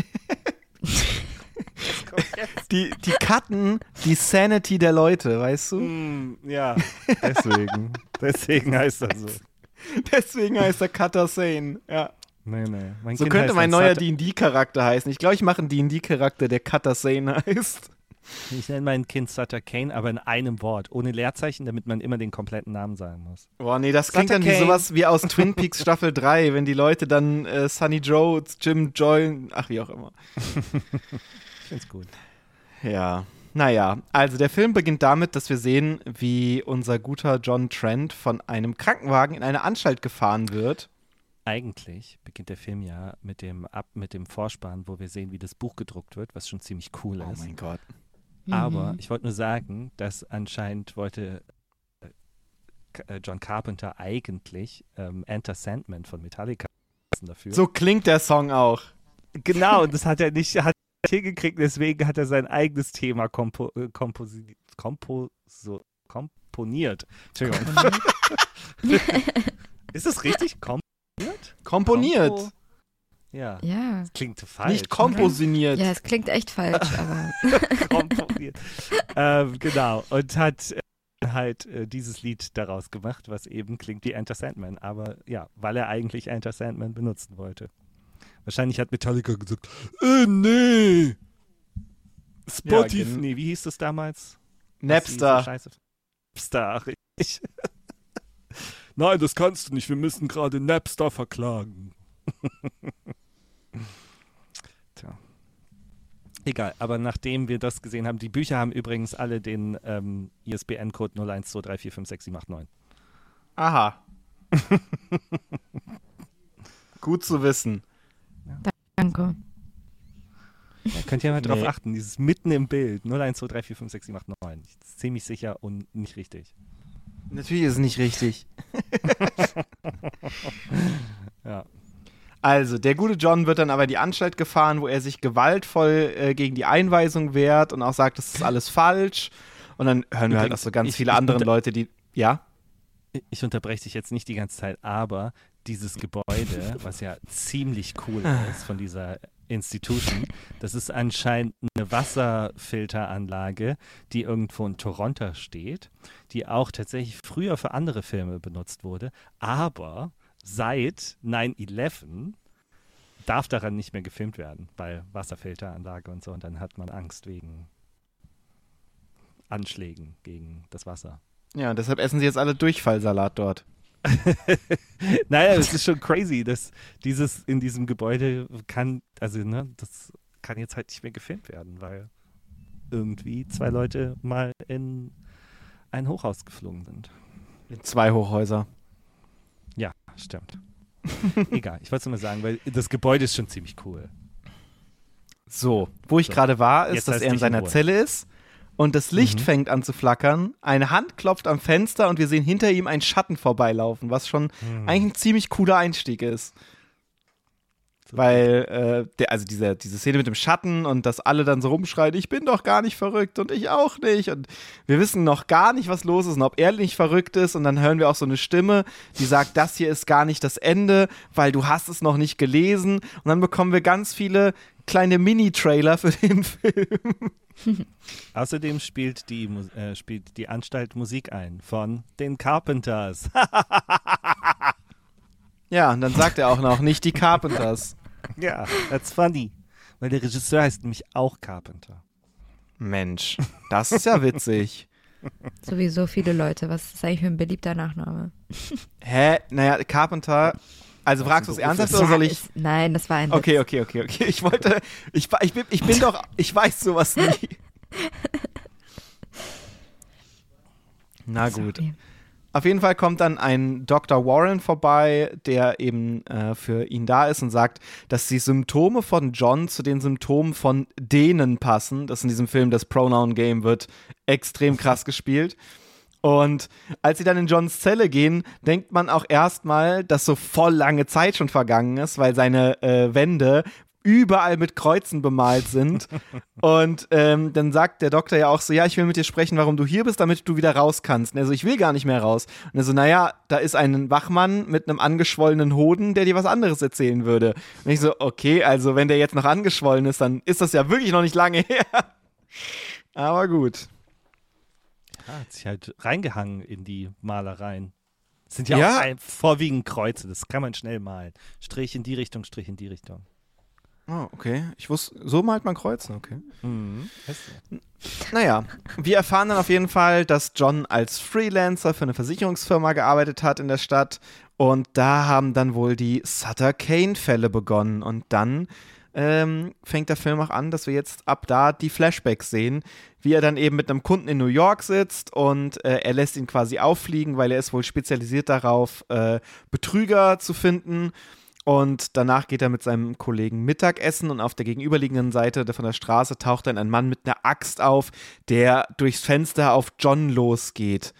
die die cutten die Sanity der Leute, weißt du? Mm, ja, deswegen. deswegen heißt er so. Deswegen heißt er Cutter Sane. Ja. Nee, nee. Mein So Kind könnte heißt mein dann neuer Sutter- D und D-Charakter heißen. Ich glaube, ich mache einen D und D-Charakter, der Cutter Sane heißt. Ich nenne mein Kind Sutter Kane, aber in einem Wort, ohne Leerzeichen, damit man immer den kompletten Namen sagen muss. Boah, nee, das klingt Sutter dann wie Kane. sowas wie aus Twin Peaks Staffel drei, wenn die Leute dann äh, Sunny Joe, Jim, Joy, ach wie auch immer. Ich find's gut. Ja, naja, also der Film beginnt damit, dass wir sehen, wie unser guter John Trent von einem Krankenwagen in eine Anstalt gefahren wird. Eigentlich beginnt der Film ja mit dem, ab, mit dem Vorspann, wo wir sehen, wie das Buch gedruckt wird, was schon ziemlich cool Oh ist. mein Gott. Aber Mhm. ich wollte nur sagen, dass anscheinend wollte äh, K- äh, John Carpenter eigentlich ähm, Enter Sandman von Metallica dafür. So klingt der Song auch. Genau, und das hat er nicht hat er hingekriegt, deswegen hat er sein eigenes Thema kompo, äh, komposi, kompo, so, komponiert. Entschuldigung. Ist das richtig? Komponiert? Komponiert. Kompo- Ja, Ja. klingt falsch. Nicht komposiniert. Ja, es klingt echt falsch, aber komponiert. ähm, genau. Und hat äh, halt äh, dieses Lied daraus gemacht, was eben klingt wie Enter Sandman. Aber ja, weil er eigentlich Enter Sandman benutzen wollte. Wahrscheinlich hat Metallica gesagt, äh, nee. Spotify, Ja, gen- nee, wie hieß das damals? Napster. Was die so Scheiße- Napster, richtig. Nein, das kannst du nicht. Wir müssen gerade Napster verklagen. Tja. Egal, aber nachdem wir das gesehen haben, die Bücher haben übrigens alle den ähm, I S B N-Code null eins zwei drei vier fünf sechs sieben acht neun. Aha. Gut zu wissen. danke. Da könnt ihr mal drauf Nee. achten, dieses mitten im Bild, null eins zwei drei vier fünf sechs sieben acht neun. Das ist ziemlich sicher und nicht richtig. Natürlich ist es nicht richtig. Ja. Also, der gute John wird dann aber in die Anstalt gefahren, wo er sich gewaltvoll äh, gegen die Einweisung wehrt und auch sagt, das ist alles falsch. Und dann hören wir halt auch so ganz ich, viele ich, andere ich, Leute, die, ja? Ich unterbreche dich jetzt nicht die ganze Zeit, aber dieses Gebäude, was ja ziemlich cool ist von dieser Institution, das ist anscheinend eine Wasserfilteranlage, die irgendwo in Toronto steht, die auch tatsächlich früher für andere Filme benutzt wurde, aber seit nine eleven darf daran nicht mehr gefilmt werden, weil Wasserfilteranlage und so, und dann hat man Angst wegen Anschlägen gegen das Wasser. Ja, und deshalb essen sie jetzt alle Durchfallsalat dort. Naja, es ist schon crazy, dass dieses in diesem Gebäude kann, also ne, das kann jetzt halt nicht mehr gefilmt werden, weil irgendwie zwei Leute mal in ein Hochhaus geflogen sind. In zwei Hochhäuser. Ja, stimmt. Egal, ich wollte es nur mal sagen, weil das Gebäude ist schon ziemlich cool. So, wo ich So. gerade war, ist, Jetzt dass lass er in dich in seiner Ruhe. Zelle ist und das Licht Mhm. fängt an zu flackern. Eine Hand klopft am Fenster und wir sehen hinter ihm einen Schatten vorbeilaufen, was schon Mhm. eigentlich ein ziemlich cooler Einstieg ist. So Weil, äh, der, also diese, diese Szene mit dem Schatten und dass alle dann so rumschreien, ich bin doch gar nicht verrückt und ich auch nicht. Und wir wissen noch gar nicht, was los ist und ob er nicht verrückt ist. Und dann hören wir auch so eine Stimme, die sagt, das hier ist gar nicht das Ende, weil du hast es noch nicht gelesen. Und dann bekommen wir ganz viele kleine Mini-Trailer für den Film. Außerdem spielt die, Mu- äh, spielt die Anstalt Musik ein von den Carpenters. Ja, und dann sagt er auch noch, nicht die Carpenters. Ja, that's funny. Weil der Regisseur heißt nämlich auch Carpenter. Mensch, das ist ja witzig. Sowieso viele Leute. Was ist eigentlich für ein beliebter Nachname? Hä? Naja, Carpenter, also Was fragst du es ein Beruf ernsthaft ist. oder soll Ja, ich... ist, nein, das war ein Okay, okay, okay, okay. Ich wollte, ich, ich, bin, ich bin doch, ich weiß sowas nie. Na Witz. gut. Sorry. Auf jeden Fall kommt dann ein Doktor Warren vorbei, der eben äh, für ihn da ist und sagt, dass die Symptome von John zu den Symptomen von denen passen. Das in diesem Film, das Pronoun Game, wird extrem krass gespielt. Und als sie dann in Johns Zelle gehen, denkt man auch erstmal, dass so voll lange Zeit schon vergangen ist, weil seine äh, Wände überall mit Kreuzen bemalt sind. Und ähm, dann sagt der Doktor ja auch so, ja, ich will mit dir sprechen, warum du hier bist, damit du wieder raus kannst. Und er so, ich will gar nicht mehr raus. Und er so, naja, da ist ein Wachmann mit einem angeschwollenen Hoden, der dir was anderes erzählen würde. Und ich so, okay, also wenn der jetzt noch angeschwollen ist, dann ist das ja wirklich noch nicht lange her. Aber gut. Ja, hat sich halt reingehangen in die Malereien. Das sind ja, Ja. auch ein, vorwiegend Kreuze, das kann man schnell malen. Strich in die Richtung, Strich in die Richtung. Oh, okay. Ich wusste, so malt man Kreuze, okay. Mhm. Weißt du? Naja, wir erfahren dann auf jeden Fall, dass John als Freelancer für eine Versicherungsfirma gearbeitet hat in der Stadt und da haben dann wohl die Sutter-Kane-Fälle begonnen und dann ähm, fängt der Film auch an, dass wir jetzt ab da die Flashbacks sehen, wie er dann eben mit einem Kunden in New York sitzt und äh, er lässt ihn quasi auffliegen, weil er ist wohl spezialisiert darauf, äh, Betrüger zu finden. Und danach geht er mit seinem Kollegen Mittagessen und auf der gegenüberliegenden Seite von der Straße taucht dann ein Mann mit einer Axt auf, der durchs Fenster auf John losgeht.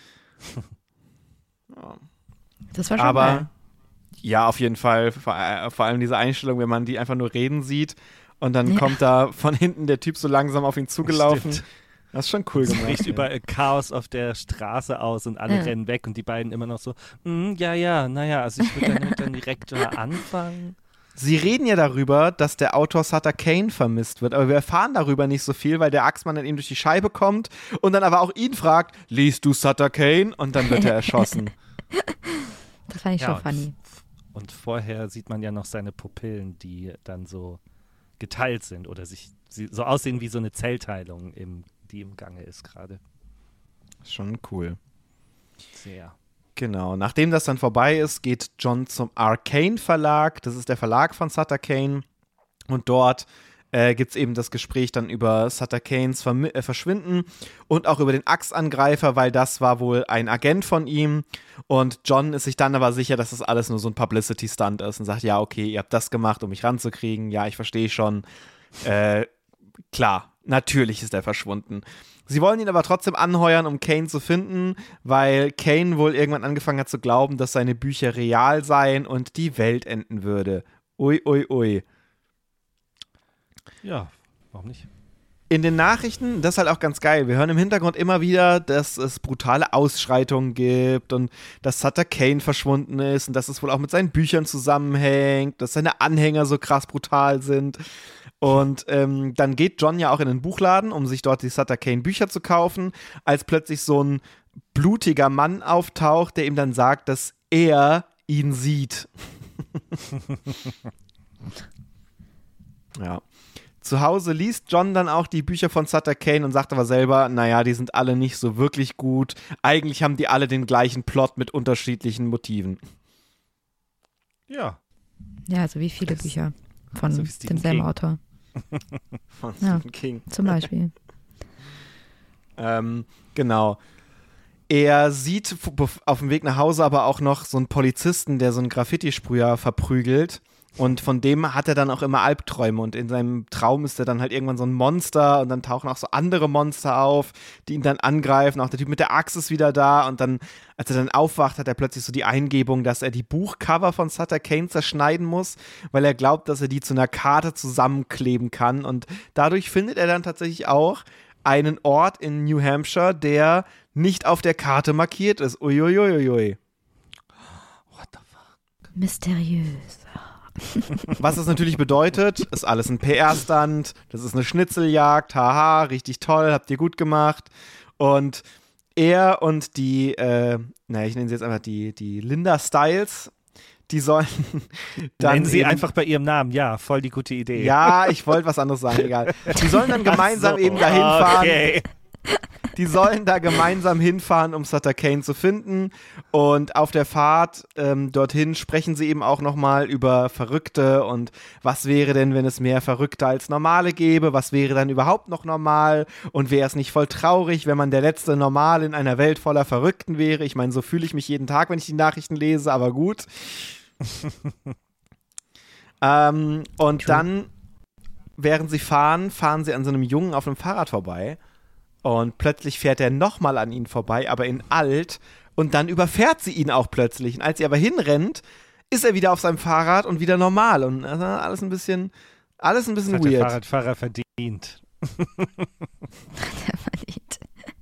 Das war schon Aber geil. ja, auf jeden Fall. Vor, äh, vor allem diese Einstellung, wenn man die einfach nur reden sieht und dann Ja. kommt da von hinten der Typ so langsam auf ihn zugelaufen. Stimmt. Das ist schon cool Es gemacht. bricht ja. überall Chaos auf der Straße aus und alle Ja. rennen weg und die beiden immer noch so, "Mm, ja, ja, naja, also ich würde damit dann direkt äh, anfangen. Sie reden ja darüber, dass der Autor Sutter Kane vermisst wird, aber wir erfahren darüber nicht so viel, weil der Axtmann dann eben durch die Scheibe kommt und dann aber auch ihn fragt, liest du Sutter Kane? Und dann wird er erschossen. Das fand ich Ja, schon und, funny. und vorher sieht man ja noch seine Pupillen, die dann so geteilt sind oder sich sie, so aussehen wie so eine Zellteilung, im, die im Gange ist gerade. Schon cool. Sehr. Genau. Nachdem das dann vorbei ist, geht John zum Arcane Verlag. Das ist der Verlag von Sutter Kane. Und dort äh, gibt es eben das Gespräch dann über Sutter Kanes Vermi- äh, Verschwinden und auch über den Axtangreifer, weil das war wohl ein Agent von ihm. Und John ist sich dann aber sicher, dass das alles nur so ein Publicity-Stunt ist und sagt, ja, okay, ihr habt das gemacht, um mich ranzukriegen. Ja, ich verstehe schon. Äh, klar, natürlich ist er verschwunden. Sie wollen ihn aber trotzdem anheuern, um Kane zu finden, weil Kane wohl irgendwann angefangen hat zu glauben, dass seine Bücher real seien und die Welt enden würde. Ui, ui, ui. Ja, warum nicht? In den Nachrichten, das ist halt auch ganz geil, wir hören im Hintergrund immer wieder, dass es brutale Ausschreitungen gibt und dass Sutter Kane verschwunden ist und dass es wohl auch mit seinen Büchern zusammenhängt, dass seine Anhänger so krass brutal sind. Und ähm, dann geht John ja auch in den Buchladen, um sich dort die Sutter Kane Bücher zu kaufen, als plötzlich so ein blutiger Mann auftaucht, der ihm dann sagt, dass er ihn sieht. Ja. Zu Hause liest John dann auch die Bücher von Sutter Kane und sagt aber selber, naja, die sind alle nicht so wirklich gut. Eigentlich haben die alle den gleichen Plot mit unterschiedlichen Motiven. Ja. Ja, also wie viele Bücher von so wie demselben King. Autor. Von Ja. Stephen King. Zum Beispiel. Ähm, genau. Er sieht f- auf dem Weg nach Hause aber auch noch so einen Polizisten, der so einen Graffiti-Sprüher verprügelt. Und von dem hat er dann auch immer Albträume. Und in seinem Traum ist er dann halt irgendwann so ein Monster. Und dann tauchen auch so andere Monster auf, die ihn dann angreifen. Auch der Typ mit der Axt ist wieder da. Und dann, als er dann aufwacht, hat er plötzlich so die Eingebung, dass er die Buchcover von Sutter Kane zerschneiden muss, weil er glaubt, dass er die zu einer Karte zusammenkleben kann. Und dadurch findet er dann tatsächlich auch einen Ort in New Hampshire, der nicht auf der Karte markiert ist. Uiuiuiui. What the fuck? Mysteriös. Was das natürlich bedeutet, ist alles ein P R-Stunt, das ist eine Schnitzeljagd, haha, richtig toll, habt ihr gut gemacht. Und er und die, äh, naja, ich nenne sie jetzt einfach die, die Linda Stiles, die sollen dann Nennen sie eben, einfach bei ihrem Namen, ja, voll die gute Idee. ja, ich wollte was anderes sagen, egal. Die sollen dann gemeinsam Ach so, eben dahin fahren. Okay. Die sollen da gemeinsam hinfahren, um Sutter Kane zu finden. Und auf der Fahrt ähm, dorthin sprechen sie eben auch nochmal über Verrückte und was wäre denn, wenn es mehr Verrückte als Normale gäbe? Was wäre dann überhaupt noch normal? Und wäre es nicht voll traurig, wenn man der letzte Normal in einer Welt voller Verrückten wäre? Ich meine, so fühle ich mich jeden Tag, wenn ich die Nachrichten lese, aber gut. ähm, und True. dann, während sie fahren, fahren sie an so einem Jungen auf einem Fahrrad vorbei. Und plötzlich fährt er nochmal an ihnen vorbei, aber in alt. Und dann überfährt sie ihn auch plötzlich. Und als sie aber hinrennt, ist er wieder auf seinem Fahrrad und wieder normal. Und also alles ein bisschen, alles ein Das bisschen hat der weird. Fahrradfahrer verdient. Der verdient.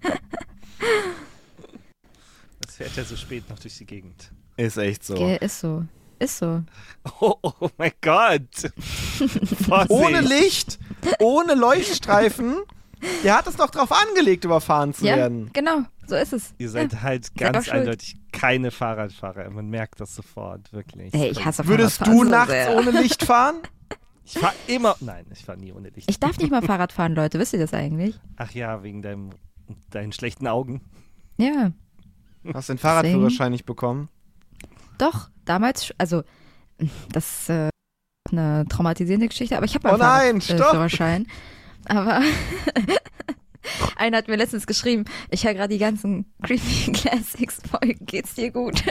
Das fährt er so spät noch durch die Gegend. Ist echt so. Gell, ist so. Ist so. Oh, oh mein Gott. Vorsicht. Ohne Licht, ohne Leuchtstreifen. Der hat es doch drauf angelegt, überfahren zu Ja, werden. genau. So ist es. Ihr seid ja. halt Selber ganz schuld. eindeutig keine Fahrradfahrer. Man merkt das sofort, wirklich. Hey, ich hasse Würdest Fahrradfahren du so nachts sehr. ohne Licht fahren? Ich fahr immer. Nein, ich fahr nie ohne Licht. Ich darf nicht mal Fahrrad fahren, Leute. Wisst ihr das eigentlich? Ach ja, wegen deinem, deinen schlechten Augen. Ja. Hast den Fahrradführerschein nicht bekommen? Doch, damals, sch- also, das ist äh, eine traumatisierende Geschichte, aber ich habe Oh einen nein, stopp! Fahrradführerschein. Aber einer hat mir letztens geschrieben, ich höre gerade die ganzen Creepy Classics Folgen, geht's dir gut?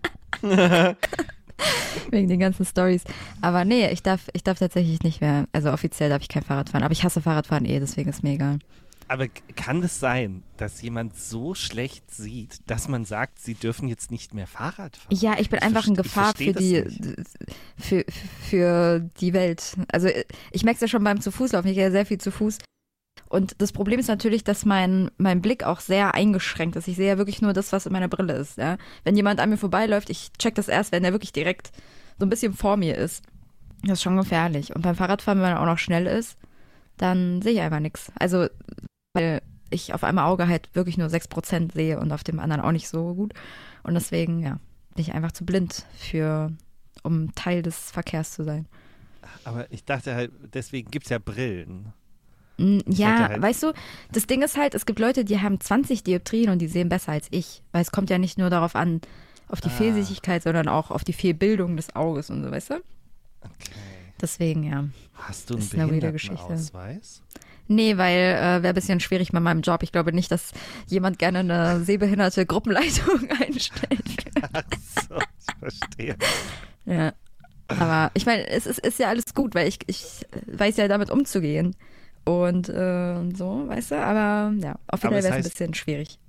Wegen den ganzen Stories. Aber nee, ich darf, ich darf tatsächlich nicht mehr, also offiziell darf ich kein Fahrrad fahren, aber ich hasse Fahrradfahren eh, deswegen ist mir egal. Aber k- kann es sein, dass jemand so schlecht sieht, dass man sagt, sie dürfen jetzt nicht mehr Fahrrad fahren? Ja, ich bin Ich einfach in verste- ich Gefahr verstehe für die, das nicht. für, für die Welt. Also ich merke es ja schon beim Zu-Fuß-Laufen, ich gehe ja sehr viel zu Fuß. Und das Problem ist natürlich, dass mein, mein Blick auch sehr eingeschränkt ist. Ich sehe ja wirklich nur das, was in meiner Brille ist. Ja? Wenn jemand an mir vorbeiläuft, ich check das erst, wenn der wirklich direkt so ein bisschen vor mir ist. Das ist schon gefährlich. Und beim Fahrradfahren, wenn man auch noch schnell ist, dann sehe ich einfach nichts. Also, weil ich auf einem Auge halt wirklich nur sechs Prozent sehe und auf dem anderen auch nicht so gut. Und deswegen, ja, bin ich einfach zu blind für, um Teil des Verkehrs zu sein. Aber ich dachte halt, deswegen gibt es ja Brillen. Mm, Ja, hätte halt- weißt du, das Ding ist halt, es gibt Leute, die haben zwanzig Dioptrien und die sehen besser als ich. Weil es kommt ja nicht nur darauf an, auf die Ah. Fehlsichtigkeit, sondern auch auf die Fehlbildung des Auges und so, weißt du? Okay. Deswegen, ja. Hast du einen Ist eine weirde Geschichte. Behindertenausweis? Nee, weil äh, wäre ein bisschen schwierig bei meinem Job. Ich glaube nicht, dass jemand gerne eine sehbehinderte Gruppenleitung einstellt. Ach so, ich verstehe. Ja. Aber ich meine, es ist, ist ja alles gut, weil ich, ich weiß ja damit umzugehen. Und äh, so, weißt du, aber ja, offiziell Aber es wäre es ein heißt- bisschen schwierig.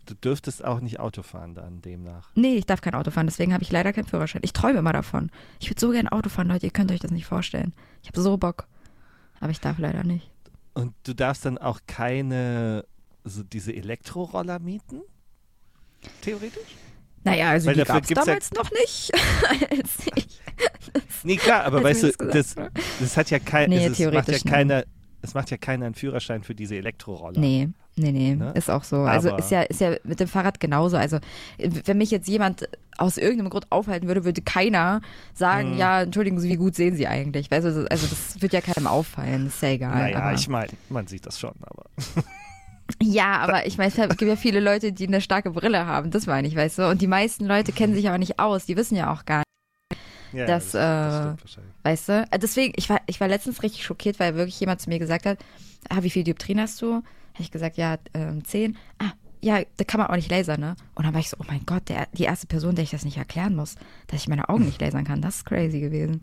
du dürftest auch nicht Auto fahren dann demnach. Nee, ich darf kein Auto fahren, deswegen habe ich leider keinen Führerschein. Ich träume immer davon. Ich würde so gerne Auto fahren, Leute, ihr könnt euch das nicht vorstellen. Ich habe so Bock, aber ich darf leider nicht. Und du darfst dann auch keine, so diese Elektroroller mieten? Theoretisch? Naja, also Weil die dafür gab es gibt's damals noch nicht. Als ich, das, Nee, klar, aber als weißt du, mir das das, gesagt wurde. das hat ja kein, Nee, es, es macht ja theoretisch nicht. keiner, es macht ja keiner einen Führerschein für diese Elektroroller. Nee, nee, nee, Ne? ist auch so. Also Aber- ist ja, ist ja mit dem Fahrrad genauso. Also wenn mich jetzt jemand aus irgendeinem Grund aufhalten würde, würde keiner sagen, Hm. ja, entschuldigen Sie, wie gut sehen Sie eigentlich? Weißt du, also das wird ja keinem auffallen, das ist ja egal. Naja, aber, ich meine, man sieht das schon, aber. ja, aber ich meine, es gibt ja viele Leute, die eine starke Brille haben, das meine ich, weißt du? Und die meisten Leute kennen sich aber nicht aus, die wissen ja auch gar nicht, Ja, Das, das, das äh, stimmt wahrscheinlich. weißt du? Äh, Deswegen, ich war, ich war letztens richtig schockiert, weil wirklich jemand zu mir gesagt hat, ah, wie viel Dioptrien hast du? Habe ich gesagt, ja, ähm, zehn. Ah, ja, da kann man auch nicht lasern, ne? Und dann war ich so, oh mein Gott, der, die erste Person, der ich das nicht erklären muss, dass ich meine Augen nicht lasern kann, das ist crazy gewesen.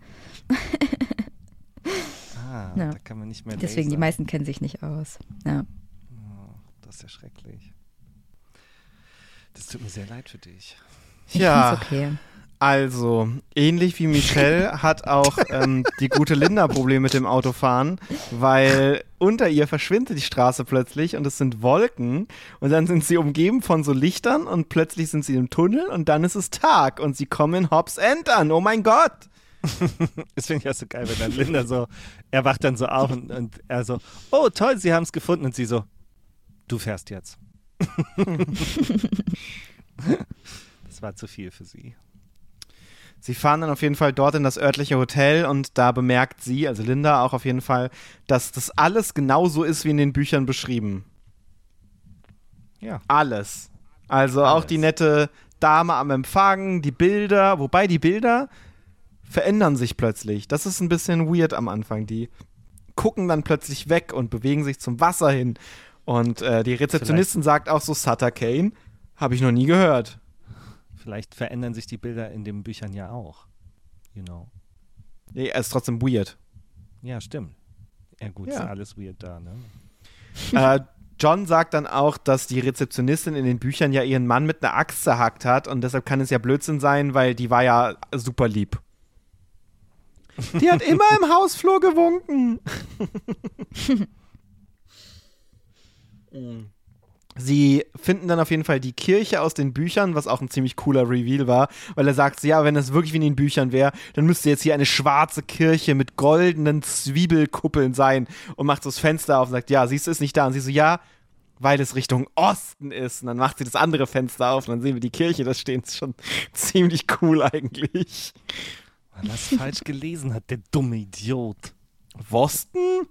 Ah, ja. da kann man nicht mehr Deswegen, die lasern. meisten kennen sich nicht aus. Ja. Oh, das ist ja schrecklich. Das tut mir sehr leid für dich. Ich Ja. find's okay. Also, ähnlich wie Michelle hat auch ähm, die gute Linda Probleme mit dem Autofahren, weil unter ihr verschwindet die Straße plötzlich und es sind Wolken und dann sind sie umgeben von so Lichtern und plötzlich sind sie im Tunnel und dann ist es Tag und sie kommen in Hobbs End an. Oh mein Gott! Das finde ich auch so geil, wenn dann Linda so, er wacht dann so auf und, und er so, oh toll, sie haben es gefunden und sie so, du fährst jetzt. Das war zu viel für sie. Sie fahren dann auf jeden Fall dort in das örtliche Hotel und da bemerkt sie, also Linda auch auf jeden Fall, dass das alles genauso ist wie in den Büchern beschrieben. Ja. Alles. Also auch Alles. die nette Dame am Empfang, die Bilder, wobei die Bilder verändern sich plötzlich. Das ist ein bisschen weird am Anfang. Die gucken dann plötzlich weg und bewegen sich zum Wasser hin. Und äh, die Rezeptionistin sagt auch so, Sutter Kane, habe ich noch nie gehört. Vielleicht verändern sich die Bilder in den Büchern ja auch. You know. Nee, er ist trotzdem weird. Ja, stimmt. Ja gut, Ja. ist alles weird da, ne? äh, John sagt dann auch, dass die Rezeptionistin in den Büchern ja ihren Mann mit einer Axt zerhackt hat und deshalb kann es ja Blödsinn sein, weil die war ja super lieb. Die hat immer im Hausflur gewunken. Sie finden dann auf jeden Fall die Kirche aus den Büchern, was auch ein ziemlich cooler Reveal war, weil er sagt, ja, wenn es wirklich wie in den Büchern wäre, dann müsste jetzt hier eine schwarze Kirche mit goldenen Zwiebelkuppeln sein und macht so das Fenster auf und sagt, ja, siehst du, ist nicht da. Und sie so, ja, weil es Richtung Osten ist. Und dann macht sie das andere Fenster auf und dann sehen wir die Kirche, das steht schon ziemlich cool eigentlich. Weil er es falsch gelesen hat, der dumme Idiot. Wosten?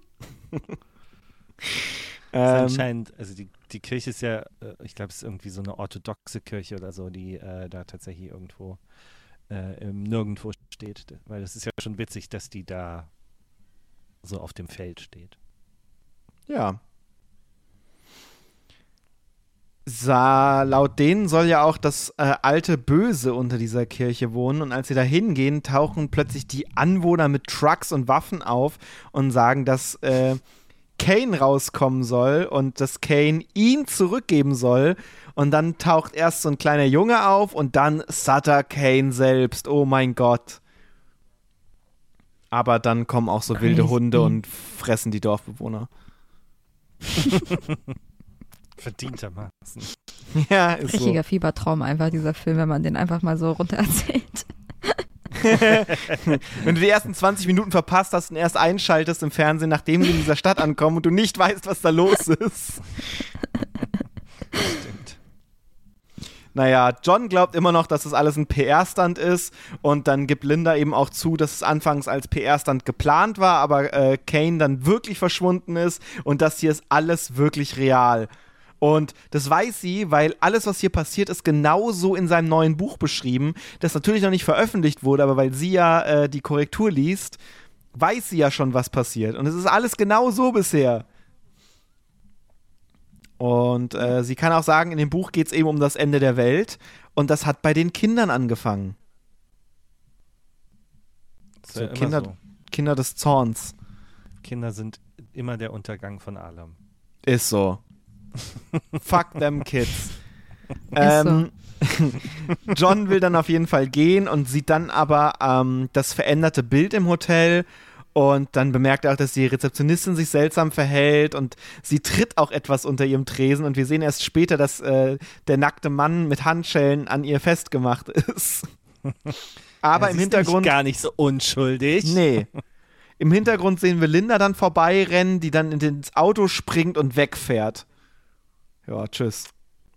Ist ähm, anscheinend, also die, die Kirche ist ja, äh, ich glaube, es ist irgendwie so eine orthodoxe Kirche oder so, die äh, da tatsächlich irgendwo äh, im Nirgendwo steht. Weil das ist ja schon witzig, dass die da so auf dem Feld steht. Ja. Sa laut denen soll ja auch das äh, alte Böse unter dieser Kirche wohnen. Und als sie da hingehen, tauchen plötzlich die Anwohner mit Trucks und Waffen auf und sagen, dass äh, Kane rauskommen soll und dass Kane ihn zurückgeben soll. Und dann taucht erst so ein kleiner Junge auf und dann Sutter Kane selbst. Oh mein Gott. Aber dann kommen auch so wilde Crazy. Hunde und fressen die Dorfbewohner. Verdientermaßen. Ja, ist so. Richtiger Fiebertraum einfach, dieser Film, wenn man den einfach mal so runter erzählt. Wenn du die ersten zwanzig Minuten verpasst hast und erst einschaltest im Fernsehen, nachdem sie in dieser Stadt ankommen und du nicht weißt, was da los ist. Stimmt. Naja, John glaubt immer noch, dass das alles ein P R-Stunt ist und dann gibt Linda eben auch zu, dass es anfangs als P R-Stunt geplant war, aber äh, Kane dann wirklich verschwunden ist und das hier ist alles wirklich real. Und das weiß sie, weil alles, was hier passiert, ist genauso in seinem neuen Buch beschrieben, das natürlich noch nicht veröffentlicht wurde, aber weil sie ja äh, die Korrektur liest, weiß sie ja schon, was passiert. Und es ist alles genau so bisher. Und äh, sie kann auch sagen, in dem Buch geht es eben um das Ende der Welt und das hat bei den Kindern angefangen. Das ist So, ja immer Kinder, so. Kinder des Zorns. Kinder sind immer der Untergang von allem. Ist so. Fuck them kids. ähm, John will dann auf jeden Fall gehen und sieht dann aber ähm, das veränderte Bild im Hotel und dann bemerkt er auch, dass die Rezeptionistin sich seltsam verhält und sie tritt auch etwas unter ihrem Tresen und wir sehen erst später, dass äh, der nackte Mann mit Handschellen an ihr festgemacht ist. Aber ja, im Hintergrund gar nicht so unschuldig. Nee. Im Hintergrund sehen wir Linda dann vorbeirennen, die dann ins Auto springt und wegfährt. Ja, tschüss.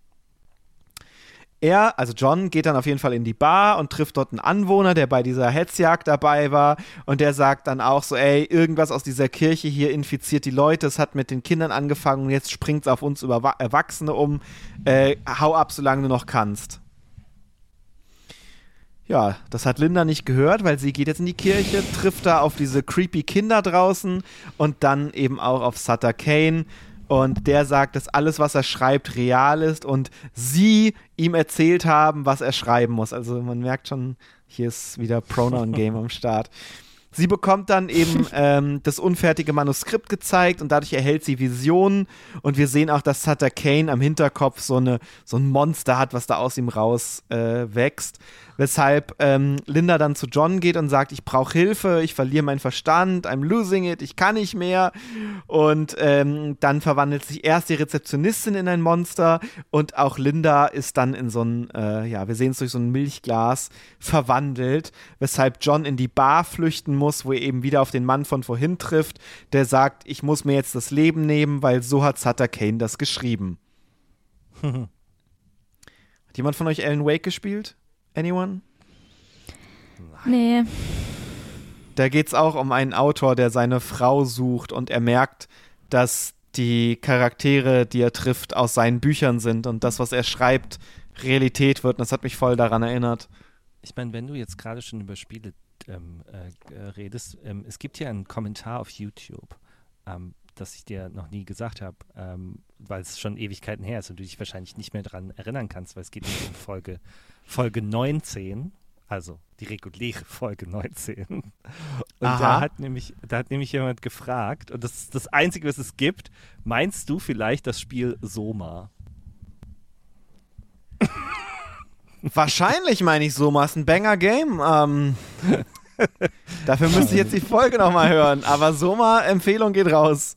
Er, also John, geht dann auf jeden Fall in die Bar und trifft dort einen Anwohner, der bei dieser Hetzjagd dabei war. Und der sagt dann auch so, ey, irgendwas aus dieser Kirche hier infiziert die Leute. Es hat mit den Kindern angefangen und jetzt springt es auf uns über Erwachsene um. Äh, hau ab, solange du noch kannst. Ja, das hat Linda nicht gehört, weil sie geht jetzt in die Kirche, trifft da auf diese creepy Kinder draußen und dann eben auch auf Sutter Kane. Und der sagt, dass alles, was er schreibt, real ist und sie ihm erzählt haben, was er schreiben muss. Also man merkt schon, hier ist wieder Pronoun-Game am Start. Sie bekommt dann eben ähm, das unfertige Manuskript gezeigt und dadurch erhält sie Visionen und wir sehen auch, dass Sutter Kane am Hinterkopf so, eine, so ein Monster hat, was da aus ihm raus äh, wächst. Weshalb ähm, Linda dann zu John geht und sagt, ich brauche Hilfe, ich verliere meinen Verstand, I'm losing it, ich kann nicht mehr. Und ähm, dann verwandelt sich erst die Rezeptionistin in ein Monster und auch Linda ist dann in so ein, äh, ja, wir sehen es durch so ein Milchglas verwandelt, weshalb John in die Bar flüchten muss, wo er eben wieder auf den Mann von vorhin trifft, der sagt, ich muss mir jetzt das Leben nehmen, weil so hat Sutter Kane das geschrieben. Hat jemand von euch Alan Wake gespielt? Anyone? Nee. Da geht es auch um einen Autor, der seine Frau sucht und er merkt, dass die Charaktere, die er trifft, aus seinen Büchern sind und das, was er schreibt, Realität wird. Und das hat mich voll daran erinnert. Ich meine, wenn du jetzt gerade schon über Spiele ähm, äh, redest, ähm, es gibt ja einen Kommentar auf YouTube, ähm, das ich dir noch nie gesagt habe, ähm, weil es schon Ewigkeiten her ist und du dich wahrscheinlich nicht mehr daran erinnern kannst, weil es geht nicht um Folge, Folge neunzehn, also die reguläre Folge neunzehn. Und Aha. da hat nämlich, da hat nämlich jemand gefragt, und das ist das Einzige, was es gibt, meinst du vielleicht das Spiel Soma? Wahrscheinlich meine ich Soma, ist ein Banger-Game. Ähm, dafür müsste ich jetzt die Folge nochmal hören, aber Soma, Empfehlung geht raus.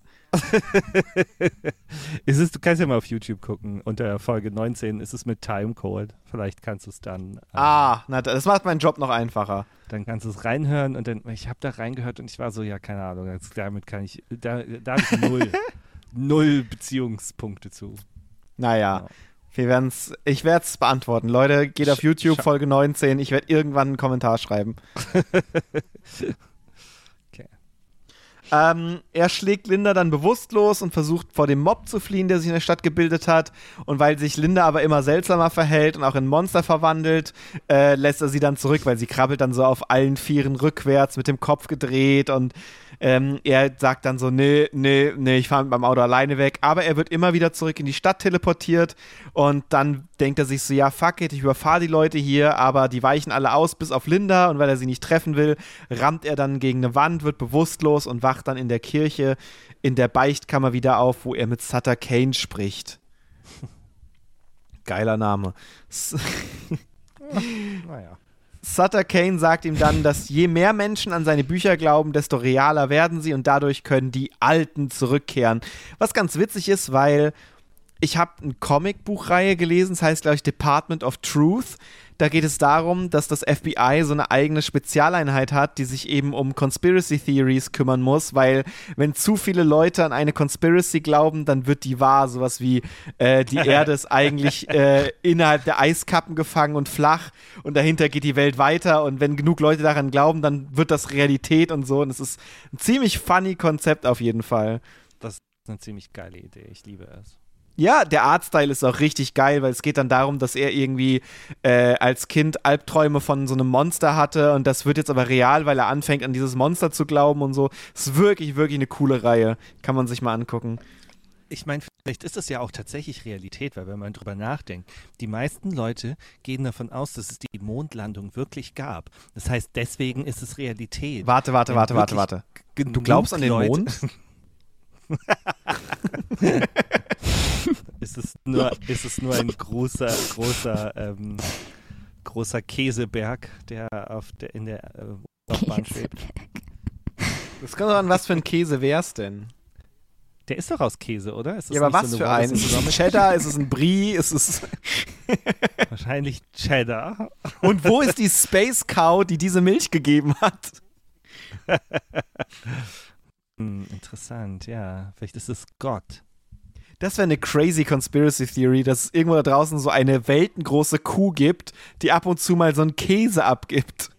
ist es, du kannst ja mal auf YouTube gucken, unter Folge neunzehn ist es mit Timecode, vielleicht kannst du es dann ähm, Ah, na, das macht meinen Job noch einfacher. Dann kannst du es reinhören und dann, ich habe da reingehört und ich war so, ja, keine Ahnung, jetzt, damit kann ich, da, da habe ich null, null Beziehungspunkte zu. Naja, Genau. wir werden's, ich werde es beantworten. Leute, geht auf YouTube, Sch- Folge neunzehn, ich werde irgendwann einen Kommentar schreiben. Okay. Ähm, er schlägt Linda dann bewusstlos und versucht vor dem Mob zu fliehen, der sich in der Stadt gebildet hat. Und weil sich Linda aber immer seltsamer verhält und auch in ein Monster verwandelt, äh, lässt er sie dann zurück, weil sie krabbelt dann so auf allen Vieren rückwärts mit dem Kopf gedreht und ähm, er sagt dann so, nee, nee, nee, ich fahre mit meinem Auto alleine weg. Aber er wird immer wieder zurück in die Stadt teleportiert und dann denkt er sich so, ja, fuck it, ich überfahre die Leute hier, aber die weichen alle aus, bis auf Linda und weil er sie nicht treffen will, rammt er dann gegen eine Wand, wird bewusstlos und wacht dann in der Kirche in der Beichtkammer wieder auf, wo er mit Sutter Kane spricht. Geiler Name. Naja. Sutter Kane sagt ihm dann, dass je mehr Menschen an seine Bücher glauben, desto realer werden sie und dadurch können die Alten zurückkehren. Was ganz witzig ist, weil ich habe eine Comicbuchreihe gelesen, das heißt, glaube ich, Department of Truth. Da geht es darum, dass das F B I so eine eigene Spezialeinheit hat, die sich eben um Conspiracy Theories kümmern muss, weil wenn zu viele Leute an eine Conspiracy glauben, dann wird die wahr. Sowas wie äh, die Erde ist eigentlich äh, innerhalb der Eiskappen gefangen und flach und dahinter geht die Welt weiter und wenn genug Leute daran glauben, dann wird das Realität und so. Und es ist ein ziemlich funny Konzept auf jeden Fall. Das ist eine ziemlich geile Idee, ich liebe es. Ja, der Artstyle ist auch richtig geil, weil es geht dann darum, dass er irgendwie äh, als Kind Albträume von so einem Monster hatte und das wird jetzt aber real, weil er anfängt, an dieses Monster zu glauben und so. Es ist wirklich, wirklich eine coole Reihe. Kann man sich mal angucken. Ich meine, vielleicht ist das ja auch tatsächlich Realität, weil wenn man drüber nachdenkt, die meisten Leute gehen davon aus, dass es die Mondlandung wirklich gab. Das heißt, deswegen ist es Realität. Warte, warte, Wenn warte, warte, wirklich warte. Du glaubst an den Leute- Mond? Ist es nur, ist es nur ein großer, großer, ähm, großer Käseberg, der auf der in der äh, Laufbahn schwebt? Das kommt doch an, was für ein Käse wär's denn? Der ist doch aus Käse, oder? Ist das Ja, aber nicht was so für eine ein? Ist es ein Cheddar? Ist es ein Brie? Ist es Wahrscheinlich Cheddar. Und wo ist die Space Cow, die diese Milch gegeben hat? hm, interessant, ja. Vielleicht ist es Gott. Das wäre eine crazy Conspiracy Theory, dass es irgendwo da draußen so eine weltengroße Kuh gibt, die ab und zu mal so einen Käse abgibt.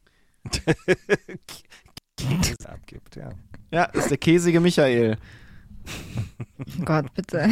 Käse abgibt, ja. Ja, das ist der käsige Michael. Gott, bitte.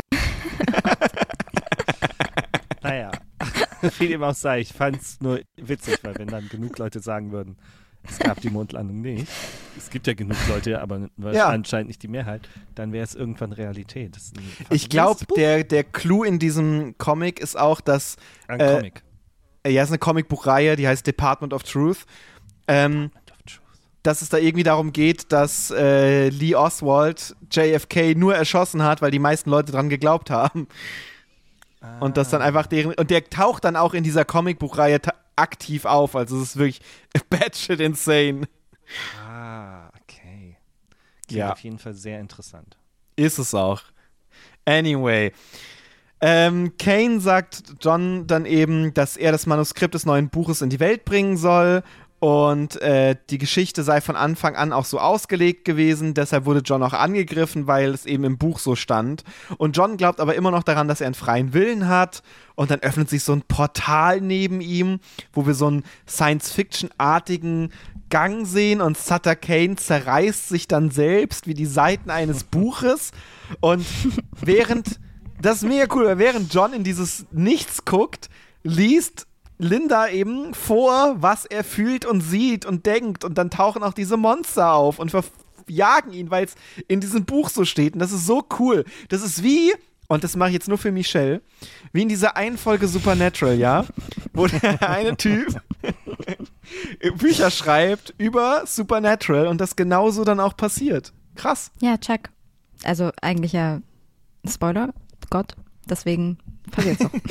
Naja, wie dem auch sei, ich fand es nur witzig, weil wenn dann genug Leute sagen würden, es gab die Mondlandung nicht, es gibt ja genug Leute, aber Ja. anscheinend nicht die Mehrheit, dann wäre es irgendwann Realität. Das ist ein Ich glaube, faszinierendes Buch. der, der Clou in diesem Comic ist auch, dass Ein äh, Comic. äh, ja, es ist eine Comicbuchreihe, die heißt Department of Truth. Ähm, dass es da irgendwie darum geht, dass äh, Lee Oswald J F K nur erschossen hat, weil die meisten Leute dran geglaubt haben. Ah. Und das dann einfach deren. Und der taucht dann auch in dieser Comicbuchreihe ta- aktiv auf. Also es ist wirklich batshit insane. Ah, okay. Klingt Ja. auf jeden Fall sehr interessant. Ist es auch. Anyway. Ähm, Kane sagt John dann eben, dass er das Manuskript des neuen Buches in die Welt bringen soll. Und äh, die Geschichte sei von Anfang an auch so ausgelegt gewesen. Deshalb wurde John auch angegriffen, weil es eben im Buch so stand. Und John glaubt aber immer noch daran, dass er einen freien Willen hat. Und dann öffnet sich so ein Portal neben ihm, wo wir so einen Science-Fiction-artigen Gang sehen. Und Sutter Kane zerreißt sich dann selbst wie die Seiten eines Buches. Und während, das ist mega cool, weil während John in dieses Nichts guckt, liest Linda eben vor, was er fühlt und sieht und denkt, und dann tauchen auch diese Monster auf und verjagen ihn, weil es in diesem Buch so steht, und das ist so cool. Das ist wie, und das mache ich jetzt nur für Michelle, wie in dieser einen Folge Supernatural, ja, wo der eine Typ Bücher schreibt über Supernatural und das genauso dann auch passiert. Krass. Ja, check. Also eigentlich ja Spoiler, Gott, deswegen passiert's doch.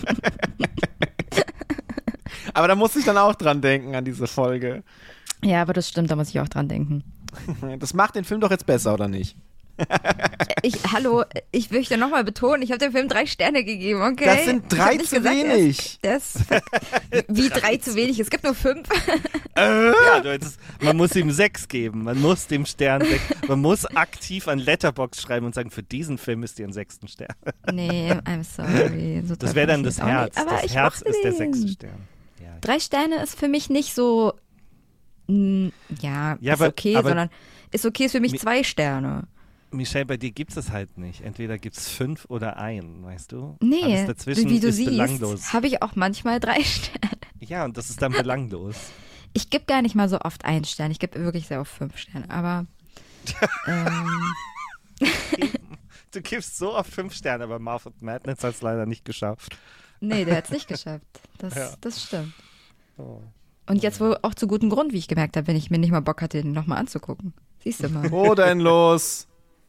Aber da muss ich dann auch dran denken an diese Folge. Ja, aber das stimmt, da muss ich auch dran denken. Das macht den Film doch jetzt besser, oder nicht? Ich, hallo, ich möchte nochmal betonen, ich habe dem Film drei Sterne gegeben, okay? Das sind Ich drei hab nicht zu gesagt, wenig. Der ist, der ist, wie drei zu wenig? Es gibt nur fünf. Ja, du hättest, man muss ihm sechs geben. Man muss dem Stern sechs. Man muss aktiv an Letterboxd schreiben und sagen, für diesen Film ist ihr einen sechsten Stern. Nee, I'm sorry. So Das toll wäre dann fand das ich auch Herz. nicht. Aber Das ich Herz mochte ist der den. sechste Stern. Ja, Drei Sterne ist für mich nicht so, mh, ja, Ja, ist aber- okay, aber- sondern ist okay ist für mich Mi- zwei Sterne. Michelle, bei dir gibt es halt nicht. Entweder gibt es fünf oder ein, weißt du? Nee, Alles dazwischen wie du ist siehst, belanglos. habe ich auch manchmal drei Sterne. Ja, und das ist dann belanglos. Ich gebe gar nicht mal so oft einen Stern. Ich gebe wirklich sehr oft fünf Sterne. Aber ähm, Du gibst so oft fünf Sterne, aber Mouth of Madness hat es leider nicht geschafft. nee, der hat es nicht geschafft. Das, Ja. das stimmt. Oh. Und jetzt wohl auch zu gutem Grund, wie ich gemerkt habe, wenn ich mir nicht mal Bock hatte, den nochmal anzugucken. Siehst du mal. Wo denn los?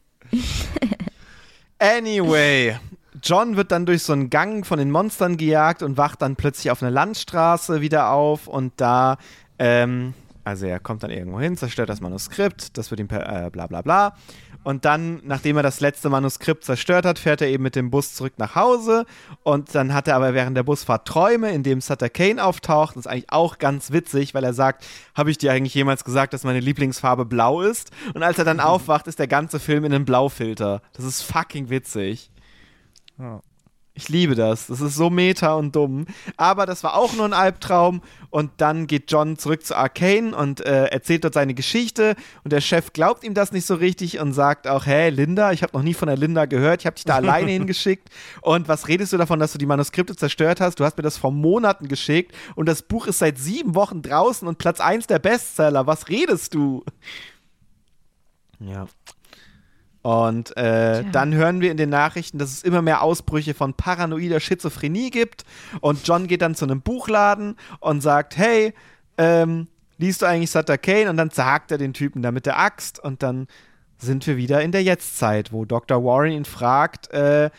Anyway, John wird dann durch so einen Gang von den Monstern gejagt und wacht dann plötzlich auf einer Landstraße wieder auf und da, ähm, also er kommt dann irgendwo hin, zerstört das Manuskript, das wird ihm per, äh, bla bla bla. Und dann, nachdem er das letzte Manuskript zerstört hat, fährt er eben mit dem Bus zurück nach Hause. Und dann hat er aber während der Busfahrt Träume, in dem Sutter Kane auftaucht. Das ist eigentlich auch ganz witzig, weil er sagt, habe ich dir eigentlich jemals gesagt, dass meine Lieblingsfarbe blau ist? Und als er dann aufwacht, ist der ganze Film in einem Blaufilter. Das ist fucking witzig. Ja. Ich liebe das. Das ist so meta und dumm. Aber das war auch nur ein Albtraum. Und dann geht John zurück zu Arcane und äh, erzählt dort seine Geschichte. Und der Chef glaubt ihm das nicht so richtig und sagt auch, hä, Linda, ich habe noch nie von der Linda gehört. Ich habe dich da alleine hingeschickt. Und was redest du davon, dass du die Manuskripte zerstört hast? Du hast mir das vor Monaten geschickt. Und das Buch ist seit sieben Wochen draußen und Platz eins der Bestseller. Was redest du? Ja. Und äh, dann hören wir in den Nachrichten, dass es immer mehr Ausbrüche von paranoider Schizophrenie gibt. Und John geht dann zu einem Buchladen und sagt, hey, ähm, liest du eigentlich Sutter Kane? Und dann zerhackt er den Typen da mit der Axt. Und dann sind wir wieder in der Jetztzeit, wo Doktor Warren ihn fragt, äh,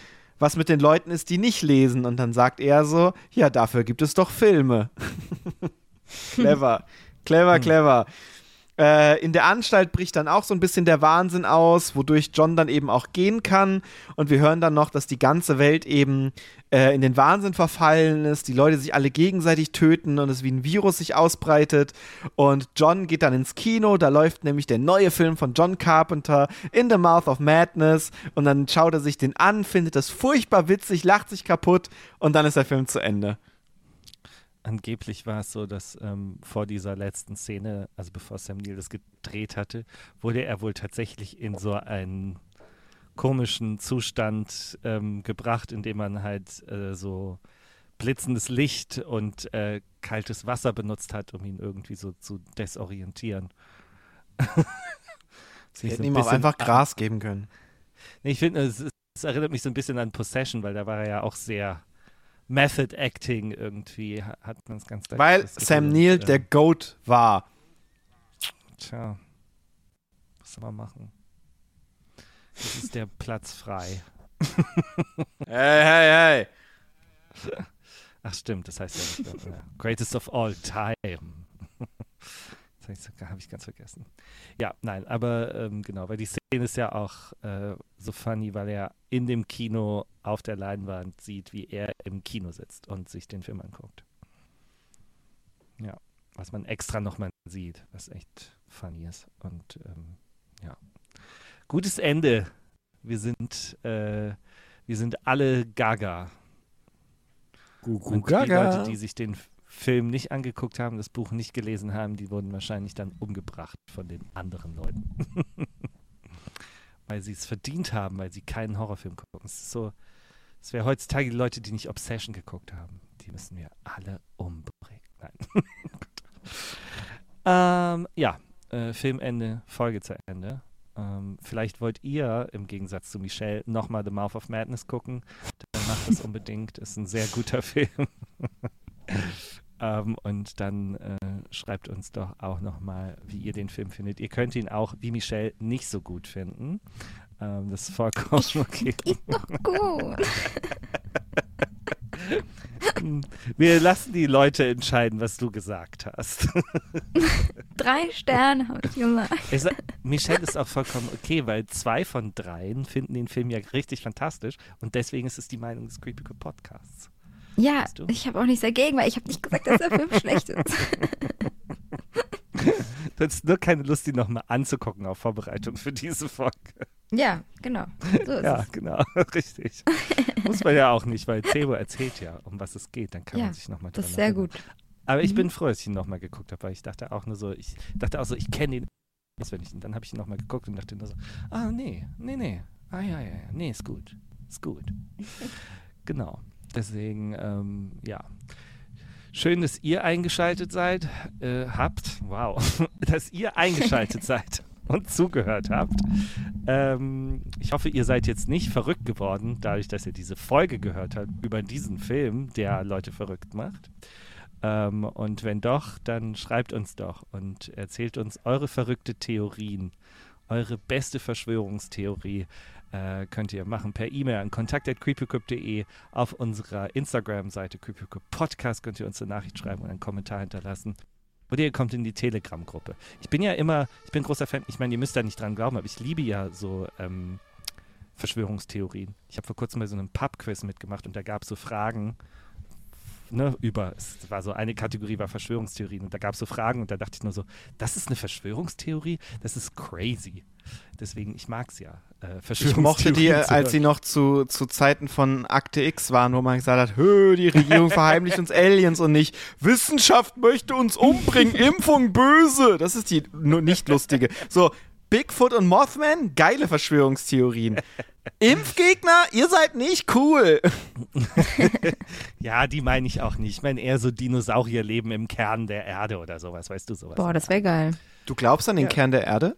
was mit den Leuten ist, die nicht lesen. Und dann sagt er so, ja, dafür gibt es doch Filme. Clever, clever, clever. Äh, in der Anstalt bricht dann auch so ein bisschen der Wahnsinn aus, wodurch John dann eben auch gehen kann. Und wir hören dann noch, dass die ganze Welt eben äh, in den Wahnsinn verfallen ist, die Leute sich alle gegenseitig töten und es wie ein Virus sich ausbreitet. Und John geht dann ins Kino, da läuft nämlich der neue Film von John Carpenter, In the Mouth of Madness. Und dann schaut er sich den an, findet das furchtbar witzig, lacht sich kaputt und dann ist der Film zu Ende. Angeblich war es so, dass ähm, vor dieser letzten Szene, also bevor Sam Neill das gedreht hatte, wurde er wohl tatsächlich in so einen komischen Zustand ähm, gebracht, in dem man halt äh, so blitzendes Licht und äh, kaltes Wasser benutzt hat, um ihn irgendwie so zu desorientieren. Sie hätten so ihm auch einfach Gras geben können. Nee, ich finde, es, es erinnert mich so ein bisschen an Possession, weil da war er ja auch sehr Method Acting irgendwie, hat man es ganz Weil Sam Neill der Goat war. Tja, was soll man machen? Jetzt ist der Platz frei. Hey, hey, hey. Ach stimmt, das heißt ja nicht. Greatest of all time. Das habe ich ganz vergessen. Ja, nein, aber ähm, genau, weil die Szene ist ja auch äh, so funny, weil er in dem Kino auf der Leinwand sieht, wie er im Kino sitzt und sich den Film anguckt. Ja, was man extra nochmal sieht, was echt funny ist. Und ähm, ja, gutes Ende. Wir sind, äh, wir sind alle gaga. Gugu und gaga. Die Leute, die sich den Film nicht angeguckt haben, das Buch nicht gelesen haben, die wurden wahrscheinlich dann umgebracht von den anderen Leuten. Weil sie es verdient haben, weil sie keinen Horrorfilm gucken. Es ist so, es wäre heutzutage die Leute, die nicht Obsession geguckt haben. Die müssen wir alle umbringen. Nein. ähm, ja, äh, Filmende, Folge zu Ende. Ähm, vielleicht wollt ihr im Gegensatz zu Michelle nochmal The Mouth of Madness gucken. Dann macht das unbedingt. Ist ein sehr guter Film. Um, und dann äh, schreibt uns doch auch nochmal, wie ihr den Film findet. Ihr könnt ihn auch, wie Michelle, nicht so gut finden. Um, das ist vollkommen okay. Ist doch gut. Wir lassen die Leute entscheiden, was du gesagt hast. Drei Sterne habe ich gesagt. Ich sag, Michelle ist auch vollkommen okay, weil zwei von dreien finden den Film ja richtig fantastisch und deswegen ist es die Meinung des Creepy Good Podcasts. Ja, ich habe auch nichts dagegen, weil ich habe nicht gesagt, dass der Film schlecht ist. Du hast nur keine Lust, ihn nochmal anzugucken auf Vorbereitung für diese Folge. Ja, genau. So ist ja, es. genau, richtig. Muss man ja auch nicht, weil Cebo erzählt ja, um was es geht. Dann kann ja, man sich nochmal dran das ist sehr erinnern. gut. Aber ich Mhm. bin froh, dass ich ihn nochmal geguckt habe, weil ich dachte auch nur so, ich dachte auch so, ich kenne ihn auswendig. Und dann habe ich ihn nochmal geguckt und dachte nur so, ah, nee, nee, nee. Ah, ja, ja, ja, nee, ist gut. Ist gut. Genau. Deswegen, ähm, ja. Schön, dass ihr eingeschaltet seid, äh, habt, wow, dass ihr eingeschaltet seid und zugehört habt. Ähm, ich hoffe, ihr seid jetzt nicht verrückt geworden, dadurch, dass ihr diese Folge gehört habt über diesen Film, der Leute verrückt macht. Ähm, und wenn doch, dann schreibt uns doch und erzählt uns eure verrückte Theorien, eure beste Verschwörungstheorie. Äh, könnt ihr machen per E-Mail an kontakt at creepycrypt punkt de. Auf unserer Instagram-Seite creepycrypt Podcast könnt ihr uns eine Nachricht schreiben und einen Kommentar hinterlassen. Oder ihr kommt in die Telegram-Gruppe. Ich bin ja immer, ich bin großer Fan, ich meine, ihr müsst da nicht dran glauben, aber ich liebe ja so ähm, Verschwörungstheorien. Ich habe vor kurzem bei so einem Pub-Quiz mitgemacht und da gab es so Fragen, ne, über, es war so, eine Kategorie war Verschwörungstheorien und da gab es so Fragen und da dachte ich nur so, das ist eine Verschwörungstheorie? Das ist crazy. Deswegen, ich mag es ja. Äh, ich mochte die, als sie noch zu, zu Zeiten von Akte X waren, wo man gesagt hat, hö, die Regierung verheimlicht uns Aliens und nicht, Wissenschaft möchte uns umbringen, Impfung böse. Das ist die nur nicht lustige. So, Bigfoot und Mothman, geile Verschwörungstheorien. Impfgegner, ihr seid nicht cool. Ja, die meine ich auch nicht. Ich meine eher so Dinosaurier leben im Kern der Erde oder sowas, weißt du, sowas. Boah, das wäre geil. Du glaubst an den Ja. Kern der Erde?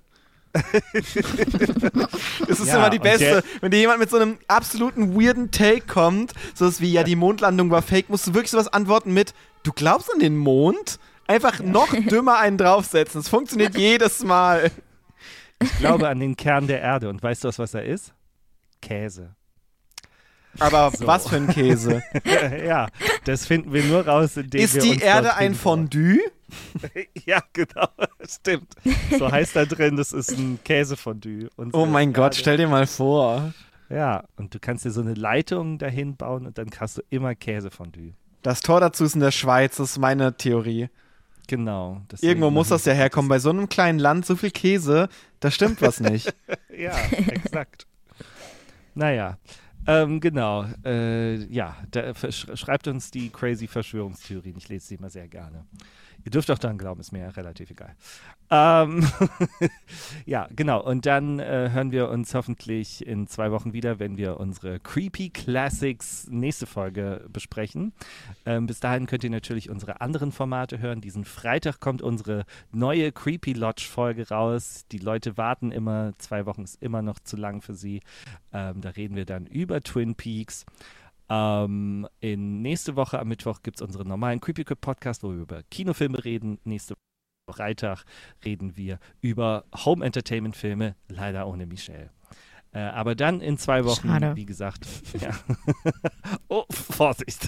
Das ist Ja, immer die und Beste. der- Wenn dir jemand mit so einem absoluten weirden Take kommt, so was wie, ja, die Mondlandung war fake, musst du wirklich sowas antworten mit, du glaubst an den Mond? Einfach noch dümmer einen draufsetzen. Das funktioniert jedes Mal. Ich glaube an den Kern der Erde und weißt du, was er ist? Käse. Aber So. was für ein Käse? Ja, das finden wir nur raus, indem Ist wir die uns Erde dort ein hinbauen. Fondue? Ja, genau, stimmt. So heißt da drin, das ist ein Käsefondue. Unsere Oh mein Gott, Erde. stell dir mal vor. Ja, und du kannst dir so eine Leitung dahin bauen und dann hast du immer Käsefondue. Das Tor dazu ist in der Schweiz, das ist meine Theorie. Genau. deswegen Irgendwo muss machen das ja wir herkommen. Bei so einem kleinen Land so viel Käse, da stimmt was nicht. Ja, exakt. Naja, ähm, genau. Äh, ja, da, versch- schreibt uns die crazy Verschwörungstheorien. Ich lese sie immer sehr gerne. Ihr dürft auch dann glauben, ist mir ja relativ egal. Ähm, ja, genau. Und dann äh, hören wir uns hoffentlich in zwei Wochen wieder, wenn wir unsere Creepy Classics nächste Folge besprechen. Ähm, bis dahin könnt ihr natürlich unsere anderen Formate hören. Diesen Freitag kommt unsere neue Creepy Lodge Folge raus. Die Leute warten immer. Zwei Wochen ist immer noch zu lang für sie. Ähm, da reden wir dann über Twin Peaks. Ähm, in nächste Woche am Mittwoch gibt es unseren normalen Creepy Crypt Podcast, wo wir über Kinofilme reden. Nächste Freitag reden wir über Home Entertainment Filme, leider ohne Michelle. Äh, aber dann in zwei Wochen, Schade. wie gesagt, ja. Oh, Vorsicht.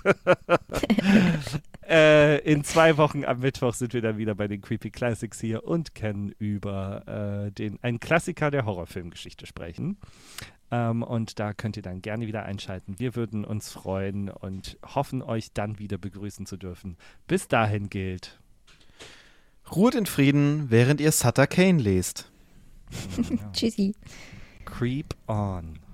äh, in zwei Wochen am Mittwoch sind wir dann wieder bei den Creepy Classics hier und können über äh, den, einen Klassiker der Horrorfilmgeschichte sprechen. Ähm, und da könnt ihr dann gerne wieder einschalten. Wir würden uns freuen und hoffen, euch dann wieder begrüßen zu dürfen. Bis dahin gilt. Ruht in Frieden, während ihr Sutter Kane lest. Ja. Tschüssi. Creep on.